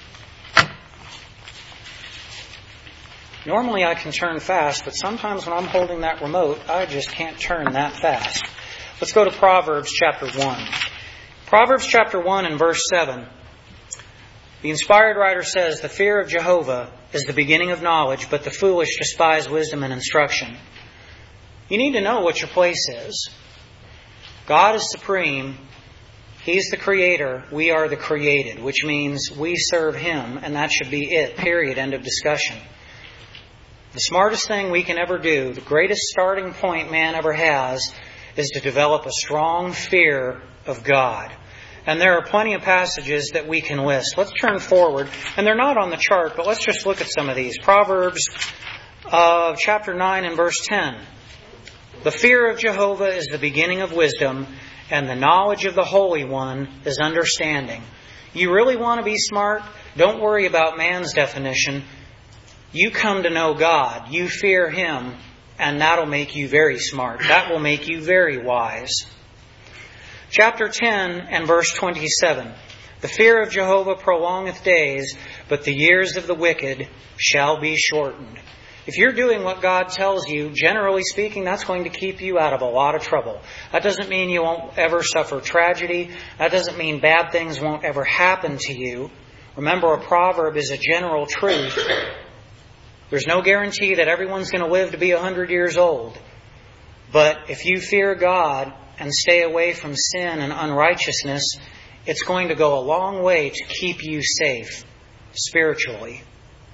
Normally I can turn fast, but sometimes when I'm holding that remote, I just can't turn that fast. Let's go to Proverbs chapter 1. Proverbs chapter 1 and verse 7. The inspired writer says, the fear of Jehovah is the beginning of knowledge, but the foolish despise wisdom and instruction. You need to know what your place is. God is supreme. He's the creator. We are the created, which means we serve Him, and that should be it. Period. End of discussion. The smartest thing we can ever do, the greatest starting point man ever has, is to develop a strong fear of God. And there are plenty of passages that we can list. Let's turn forward. And they're not on the chart, but let's just look at some of these. Proverbs chapter 9 and verse 10. The fear of Jehovah is the beginning of wisdom, and the knowledge of the Holy One is understanding. You really want to be smart? Don't worry about man's definition. You come to know God. You fear Him, and that'll make you very smart. That will make you very wise. Chapter 10 and verse 27. The fear of Jehovah prolongeth days, but the years of the wicked shall be shortened. If you're doing what God tells you, generally speaking, that's going to keep you out of a lot of trouble. That doesn't mean you won't ever suffer tragedy. That doesn't mean bad things won't ever happen to you. Remember, a proverb is a general truth. There's no guarantee that everyone's going to live to be 100 years old. But if you fear God and stay away from sin and unrighteousness, it's going to go a long way to keep you safe spiritually.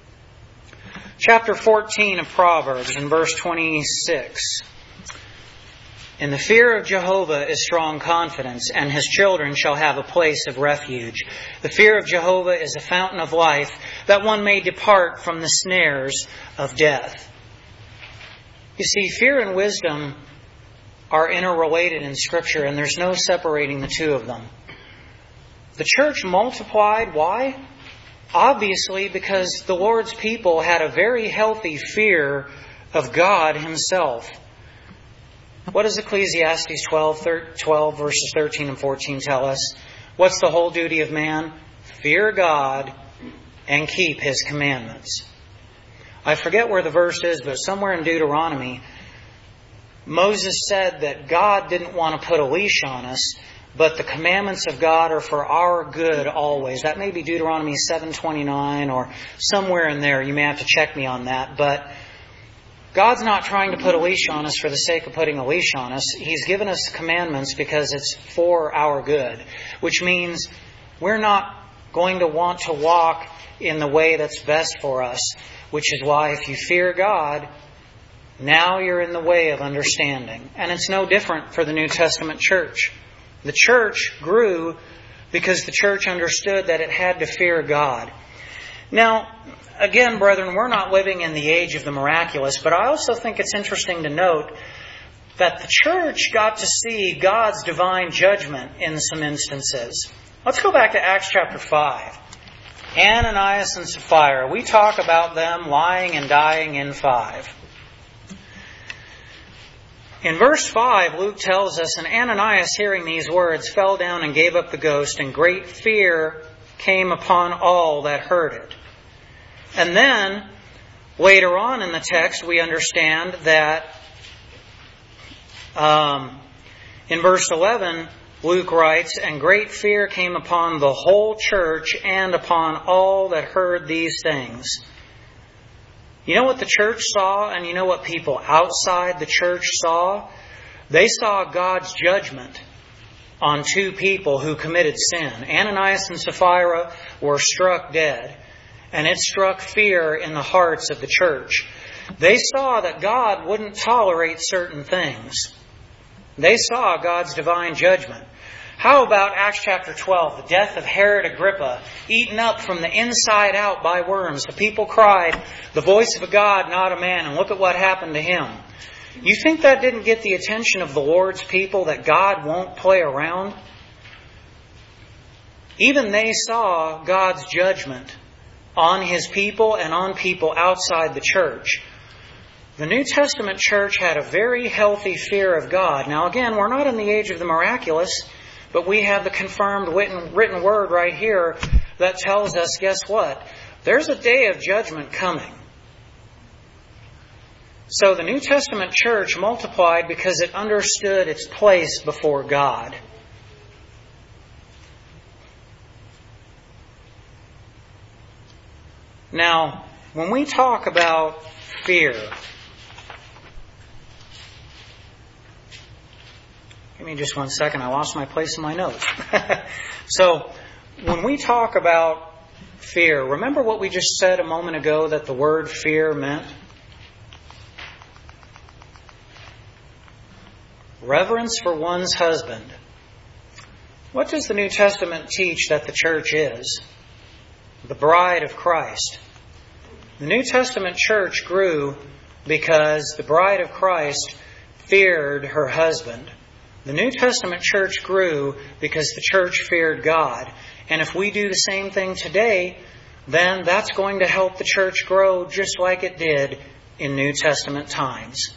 Chapter 14 of Proverbs in verse 26. In the fear of Jehovah is strong confidence, and His children shall have a place of refuge. The fear of Jehovah is a fountain of life, that one may depart from the snares of death. You see, fear and wisdom are interrelated in Scripture, and there's no separating the two of them. The church multiplied. Why? Obviously, because the Lord's people had a very healthy fear of God Himself. What does Ecclesiastes 12 verses 13 and 14 tell us? What's the whole duty of man? Fear God and keep His commandments. I forget where the verse is, but somewhere in Deuteronomy, Moses said that God didn't want to put a leash on us, but the commandments of God are for our good always. That may be Deuteronomy 7:29 or somewhere in there. You may have to check me on that. But God's not trying to put a leash on us for the sake of putting a leash on us. He's given us commandments because it's for our good, which means we're not going to want to walk in the way that's best for us, which is why if you fear God, now you're in the way of understanding. And it's no different for the New Testament church. The church grew because the church understood that it had to fear God. Now, again, brethren, we're not living in the age of the miraculous, but I also think it's interesting to note that the church got to see God's divine judgment in some instances. Let's go back to Acts chapter 5. Ananias and Sapphira. We talk about them lying and dying in 5. In verse 5, Luke tells us, "And Ananias, hearing these words, fell down and gave up the ghost, and great fear came upon all that heard it." And then, later on in the text, we understand that in verse 11, Luke writes, "And great fear came upon the whole church and upon all that heard these things." You know what the church saw, and you know what people outside the church saw? They saw God's judgment on two people who committed sin. Ananias and Sapphira were struck dead, and it struck fear in the hearts of the church. They saw that God wouldn't tolerate certain things. They saw God's divine judgment. How about Acts chapter 12, the death of Herod Agrippa, eaten up from the inside out by worms? The people cried, "The voice of a God, not a man," and look at what happened to him. You think that didn't get the attention of the Lord's people, that God won't play around? Even they saw God's judgment on His people and on people outside the church. The New Testament church had a very healthy fear of God. Now again, we're not in the age of the miraculous, but we have the confirmed written word right here that tells us, guess what? There's a day of judgment coming. So the New Testament church multiplied because it understood its place before God. Now, when we talk about fear, give me just one second. I lost my place in my notes. So, when we talk about fear, remember what we just said a moment ago that the word fear meant? Reverence for one's husband. What does the New Testament teach that the church is? The bride of Christ. The New Testament church grew because the bride of Christ feared her husband. The New Testament church grew because the church feared God. And if we do the same thing today, then that's going to help the church grow just like it did in New Testament times.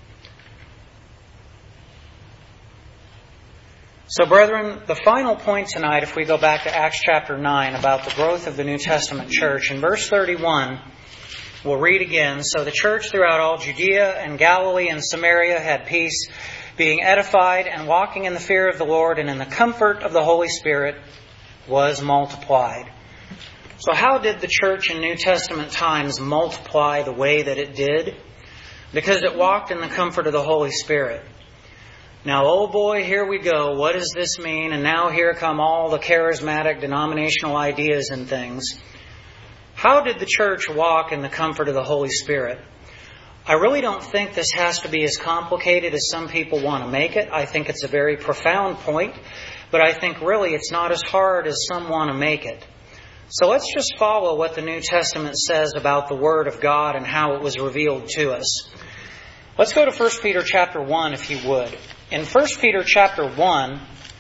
So, brethren, the final point tonight, if we go back to Acts chapter 9, about the growth of the New Testament church, in verse 31, we'll read again, "So the church throughout all Judea and Galilee and Samaria had peace, being edified and walking in the fear of the Lord and in the comfort of the Holy Spirit was multiplied." So how did the church in New Testament times multiply the way that it did? Because it walked in the comfort of the Holy Spirit. Now, oh boy, here we go. What does this mean? And now here come all the charismatic denominational ideas and things. How did the church walk in the comfort of the Holy Spirit? I really don't think this has to be as complicated as some people want to make it. I think it's a very profound point, but I think really it's not as hard as some want to make it. So let's just follow what the New Testament says about the Word of God and how it was revealed to us. Let's go to 1 Peter chapter 1, if you would. In 1 Peter chapter 1,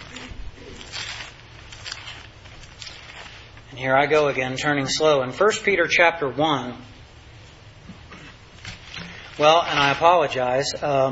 and here I go again, turning slow. In 1 Peter chapter 1, well, and I apologize,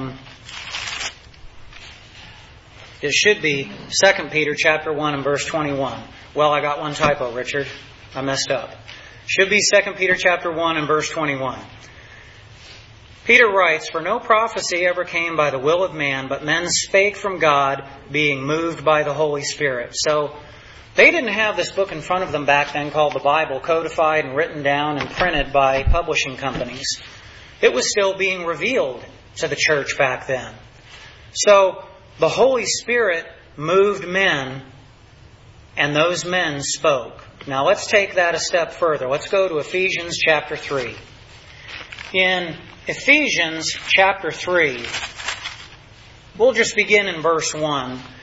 it should be 2 Peter chapter 1 and verse 21. Well, I got one typo, Richard. I messed up. Should be 2 Peter chapter 1 and verse 21. Peter writes, "For no prophecy ever came by the will of man, but men spake from God, being moved by the Holy Spirit." So, they didn't have this book in front of them back then called the Bible, codified and written down and printed by publishing companies. It was still being revealed to the church back then. So, the Holy Spirit moved men, and those men spoke. Now, let's take that a step further. Let's go to Ephesians chapter 3. In Ephesians chapter 3, we'll just begin in verse 1.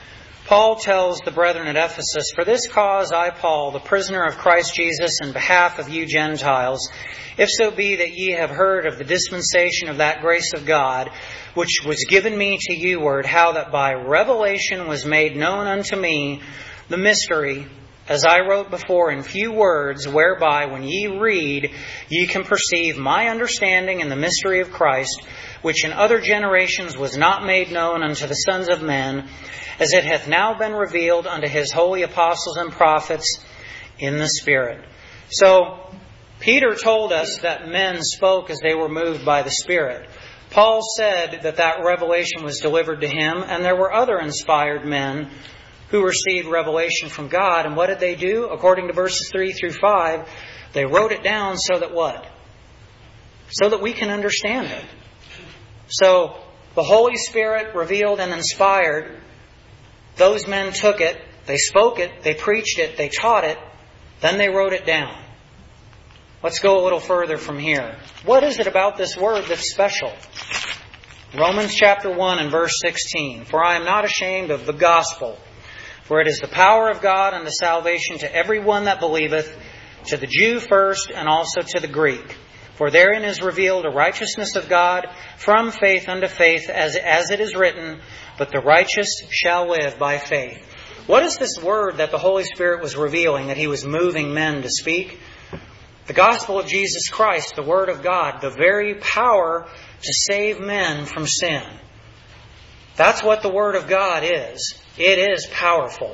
Paul tells the brethren at Ephesus, "For this cause I, Paul, the prisoner of Christ Jesus, in behalf of you Gentiles, if so be that ye have heard of the dispensation of that grace of God, which was given me to you ward, how that by revelation was made known unto me the mystery, as I wrote before in few words, whereby when ye read, ye can perceive my understanding in the mystery of Christ, which in other generations was not made known unto the sons of men, as it hath now been revealed unto his holy apostles and prophets in the Spirit." So, Peter told us that men spoke as they were moved by the Spirit. Paul said that that revelation was delivered to him, and there were other inspired men who received revelation from God. And what did they do? According to verses 3 through 5, they wrote it down so that what? So that we can understand it. So, the Holy Spirit revealed and inspired. Those men took it, they spoke it, they preached it, they taught it, then they wrote it down. Let's go a little further from here. What is it about this word that's special? Romans chapter 1 and verse 16. "For I am not ashamed of the gospel, for it is the power of God unto salvation to every one that believeth, to the Jew first, and also to the Greek. For therein is revealed a righteousness of God from faith unto faith, as it is written, but the righteous shall live by faith." What is this word that the Holy Spirit was revealing, that He was moving men to speak? The gospel of Jesus Christ, the Word of God, the very power to save men from sin. That's what the Word of God is. It is powerful.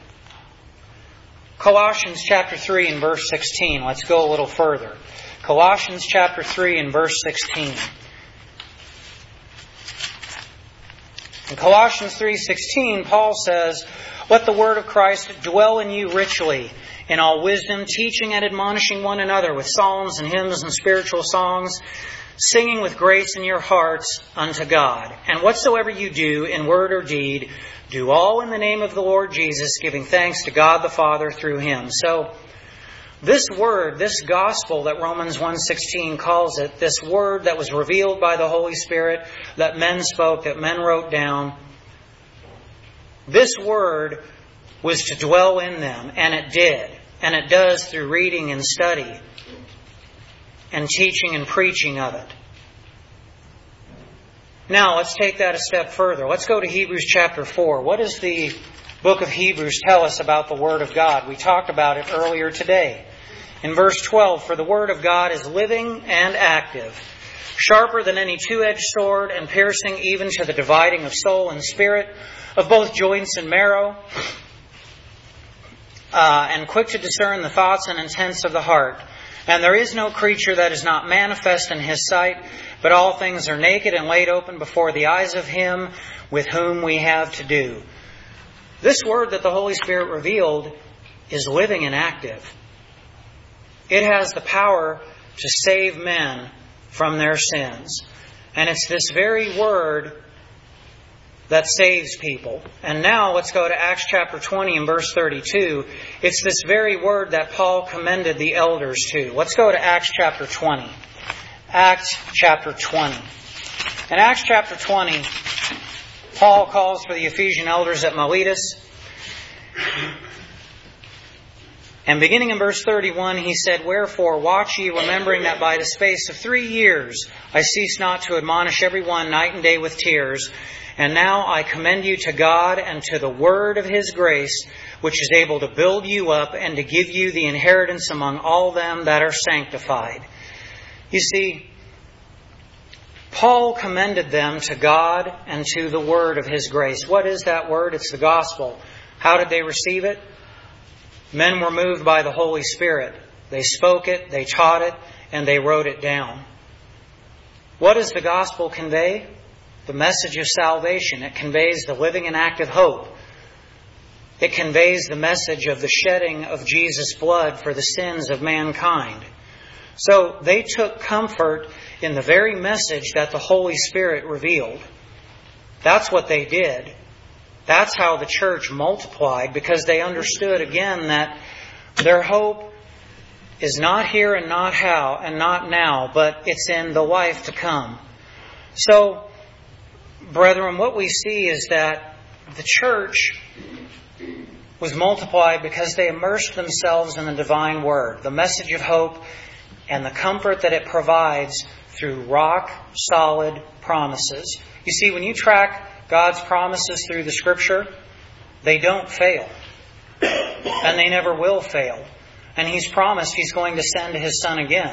Colossians chapter 3 and verse 16. Let's go a little further. Colossians chapter 3 and verse 16. In Colossians 3:16, Paul says, "Let the word of Christ dwell in you richly, in all wisdom, teaching and admonishing one another with psalms and hymns and spiritual songs, singing with grace in your hearts unto God. And whatsoever you do in word or deed, do all in the name of the Lord Jesus, giving thanks to God the Father through Him." So, this word, this gospel that Romans 1:16 calls it, this word that was revealed by the Holy Spirit, that men spoke, that men wrote down, this word was to dwell in them, and it did. And it does through reading and study and teaching and preaching of it. Now, let's take that a step further. Let's go to Hebrews chapter 4. What does the book of Hebrews tell us about the Word of God? We talked about it earlier today. In verse 12, "For the Word of God is living and active, sharper than any two-edged sword, and piercing even to the dividing of soul and spirit, of both joints and marrow, and quick to discern the thoughts and intents of the heart. And there is no creature that is not manifest in His sight, but all things are naked and laid open before the eyes of Him with whom we have to do." This word that the Holy Spirit revealed is living and active. It has the power to save men from their sins. And it's this very word that saves people. And now let's go to Acts chapter 20 and verse 32. It's this very word that Paul commended the elders to. Let's go to Acts chapter 20. Acts chapter 20. In Acts chapter 20, Paul calls for the Ephesian elders at Miletus. And beginning in verse 31, he said, "Wherefore watch ye, remembering that by the space of 3 years I cease not to admonish every one night and day with tears. And now I commend you to God and to the word of His grace, which is able to build you up and to give you the inheritance among all them that are sanctified." You see, Paul commended them to God and to the word of His grace. What is that word? It's the gospel. How did they receive it? Men were moved by the Holy Spirit. They spoke it, they taught it, and they wrote it down. What does the gospel convey? The message of salvation. It conveys the living and active hope. It conveys the message of the shedding of Jesus' blood for the sins of mankind. So they took comfort in the very message that the Holy Spirit revealed. That's what they did. That's how the church multiplied, because they understood again that their hope is not here and not how and not now, but it's in the life to come. So, brethren, what we see is that the church was multiplied because they immersed themselves in the divine word, the message of hope, and the comfort that it provides through rock-solid promises. You see, when you track God's promises through the Scripture, they don't fail. And they never will fail. And He's promised He's going to send His Son again.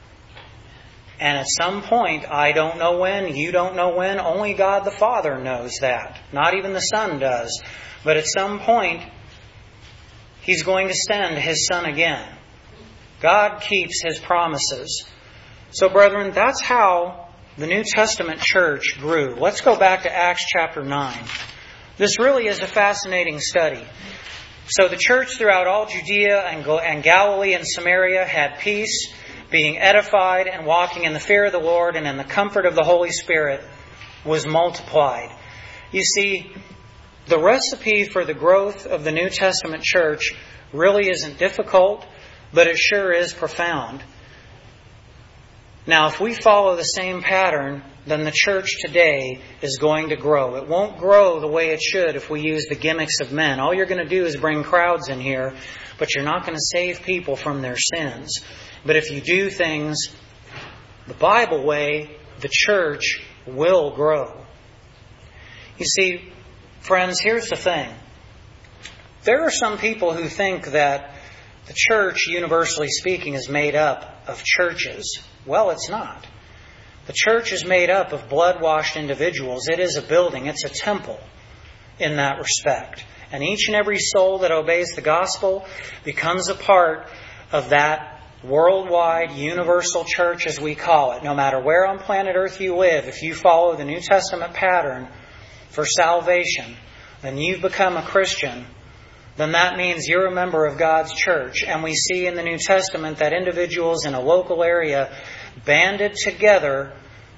And at some point, I don't know when, you don't know when, only God the Father knows that. Not even the Son does. But at some point, He's going to send His Son again. God keeps His promises. So, brethren, that's how the New Testament church grew. Let's go back to Acts chapter 9. This really is a fascinating study. So the church throughout all Judea and Galilee and Samaria had peace, being edified and walking in the fear of the Lord and in the comfort of the Holy Spirit was multiplied. You see, the recipe for the growth of the New Testament church really isn't difficult, but it sure is profound. Now, if we follow the same pattern, then the church today is going to grow. It won't grow the way it should if we use the gimmicks of men. All you're going to do is bring crowds in here, but you're not going to save people from their sins. But if you do things the Bible way, the church will grow. You see, friends, here's the thing. There are some people who think that the church, universally speaking, is made up of churches. Well, it's not. The church is made up of blood-washed individuals. It is a building. It's a temple in that respect. And each and every soul that obeys the gospel becomes a part of that worldwide, universal church, as we call it. No matter where on planet Earth you live, if you follow the New Testament pattern for salvation, then you've become a Christian, then that means you're a member of God's church. And we see in the New Testament that individuals in a local area banded together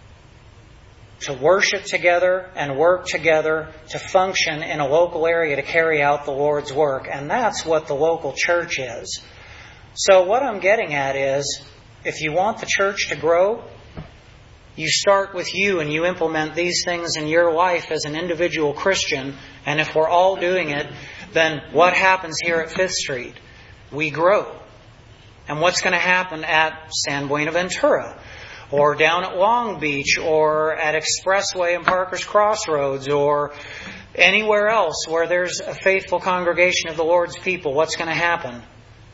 to worship together and work together to function in a local area to carry out the Lord's work. And that's what the local church is. So what I'm getting at is, if you want the church to grow, you start with you and you implement these things in your life as an individual Christian. And if we're all doing it, then what happens here at Fifth Street? We grow. And what's going to happen at San Buenaventura? Or down at Long Beach? Or at Expressway and Parker's Crossroads? Or anywhere else where there's a faithful congregation of the Lord's people? What's going to happen?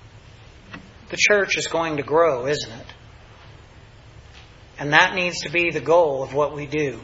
The church is going to grow, isn't it? And that needs to be the goal of what we do.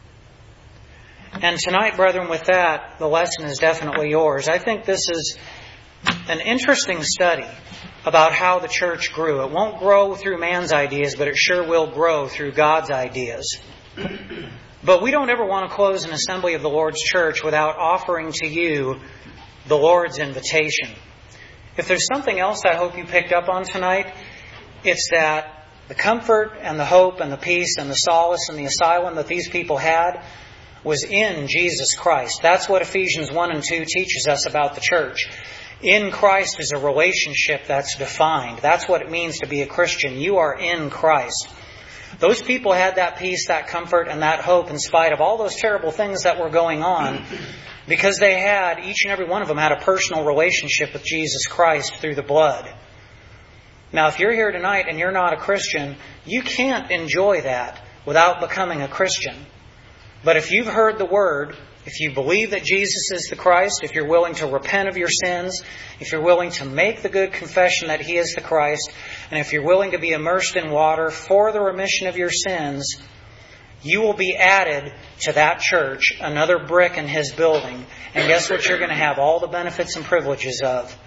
And tonight, brethren, with that, the lesson is definitely yours. I think this is an interesting study about how the church grew. It won't grow through man's ideas, but it sure will grow through God's ideas. But we don't ever want to close an assembly of the Lord's church without offering to you the Lord's invitation. If there's something else I hope you picked up on tonight, it's that the comfort and the hope and the peace and the solace and the asylum that these people had was in Jesus Christ. That's what Ephesians 1 and 2 teaches us about the church. In Christ is a relationship that's defined. That's what it means to be a Christian. You are in Christ. Those people had that peace, that comfort, and that hope in spite of all those terrible things that were going on, because they had, each and every one of them had a personal relationship with Jesus Christ through the blood. Now, if you're here tonight and you're not a Christian, you can't enjoy that without becoming a Christian. But if you've heard the Word, if you believe that Jesus is the Christ, if you're willing to repent of your sins, if you're willing to make the good confession that He is the Christ, and if you're willing to be immersed in water for the remission of your sins, you will be added to that church, another brick in His building. And guess what you're going to have all the benefits and privileges of?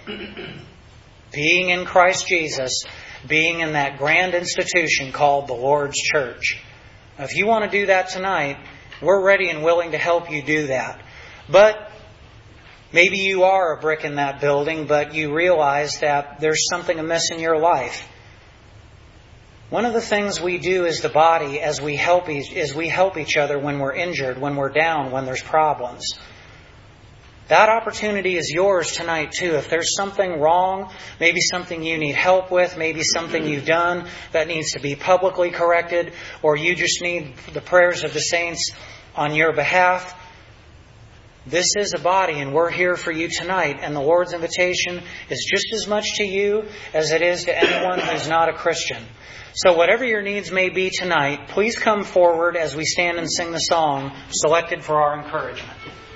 Being in Christ Jesus, being in that grand institution called the Lord's church. Now, if you want to do that tonight, we're ready and willing to help you do that. But maybe you are a brick in that building, but you realize that there's something amiss in your life. One of the things we do as the body is we help each other when we're injured, when we're down, when there's problems. That opportunity is yours tonight too. If there's something wrong, maybe something you need help with, maybe something you've done that needs to be publicly corrected, or you just need the prayers of the saints on your behalf, This is a body, and we're here for you tonight. And the Lord's invitation is just as much to you as it is to anyone who's not a Christian. So whatever your needs may be tonight, please come forward as we stand and sing the song selected for our encouragement.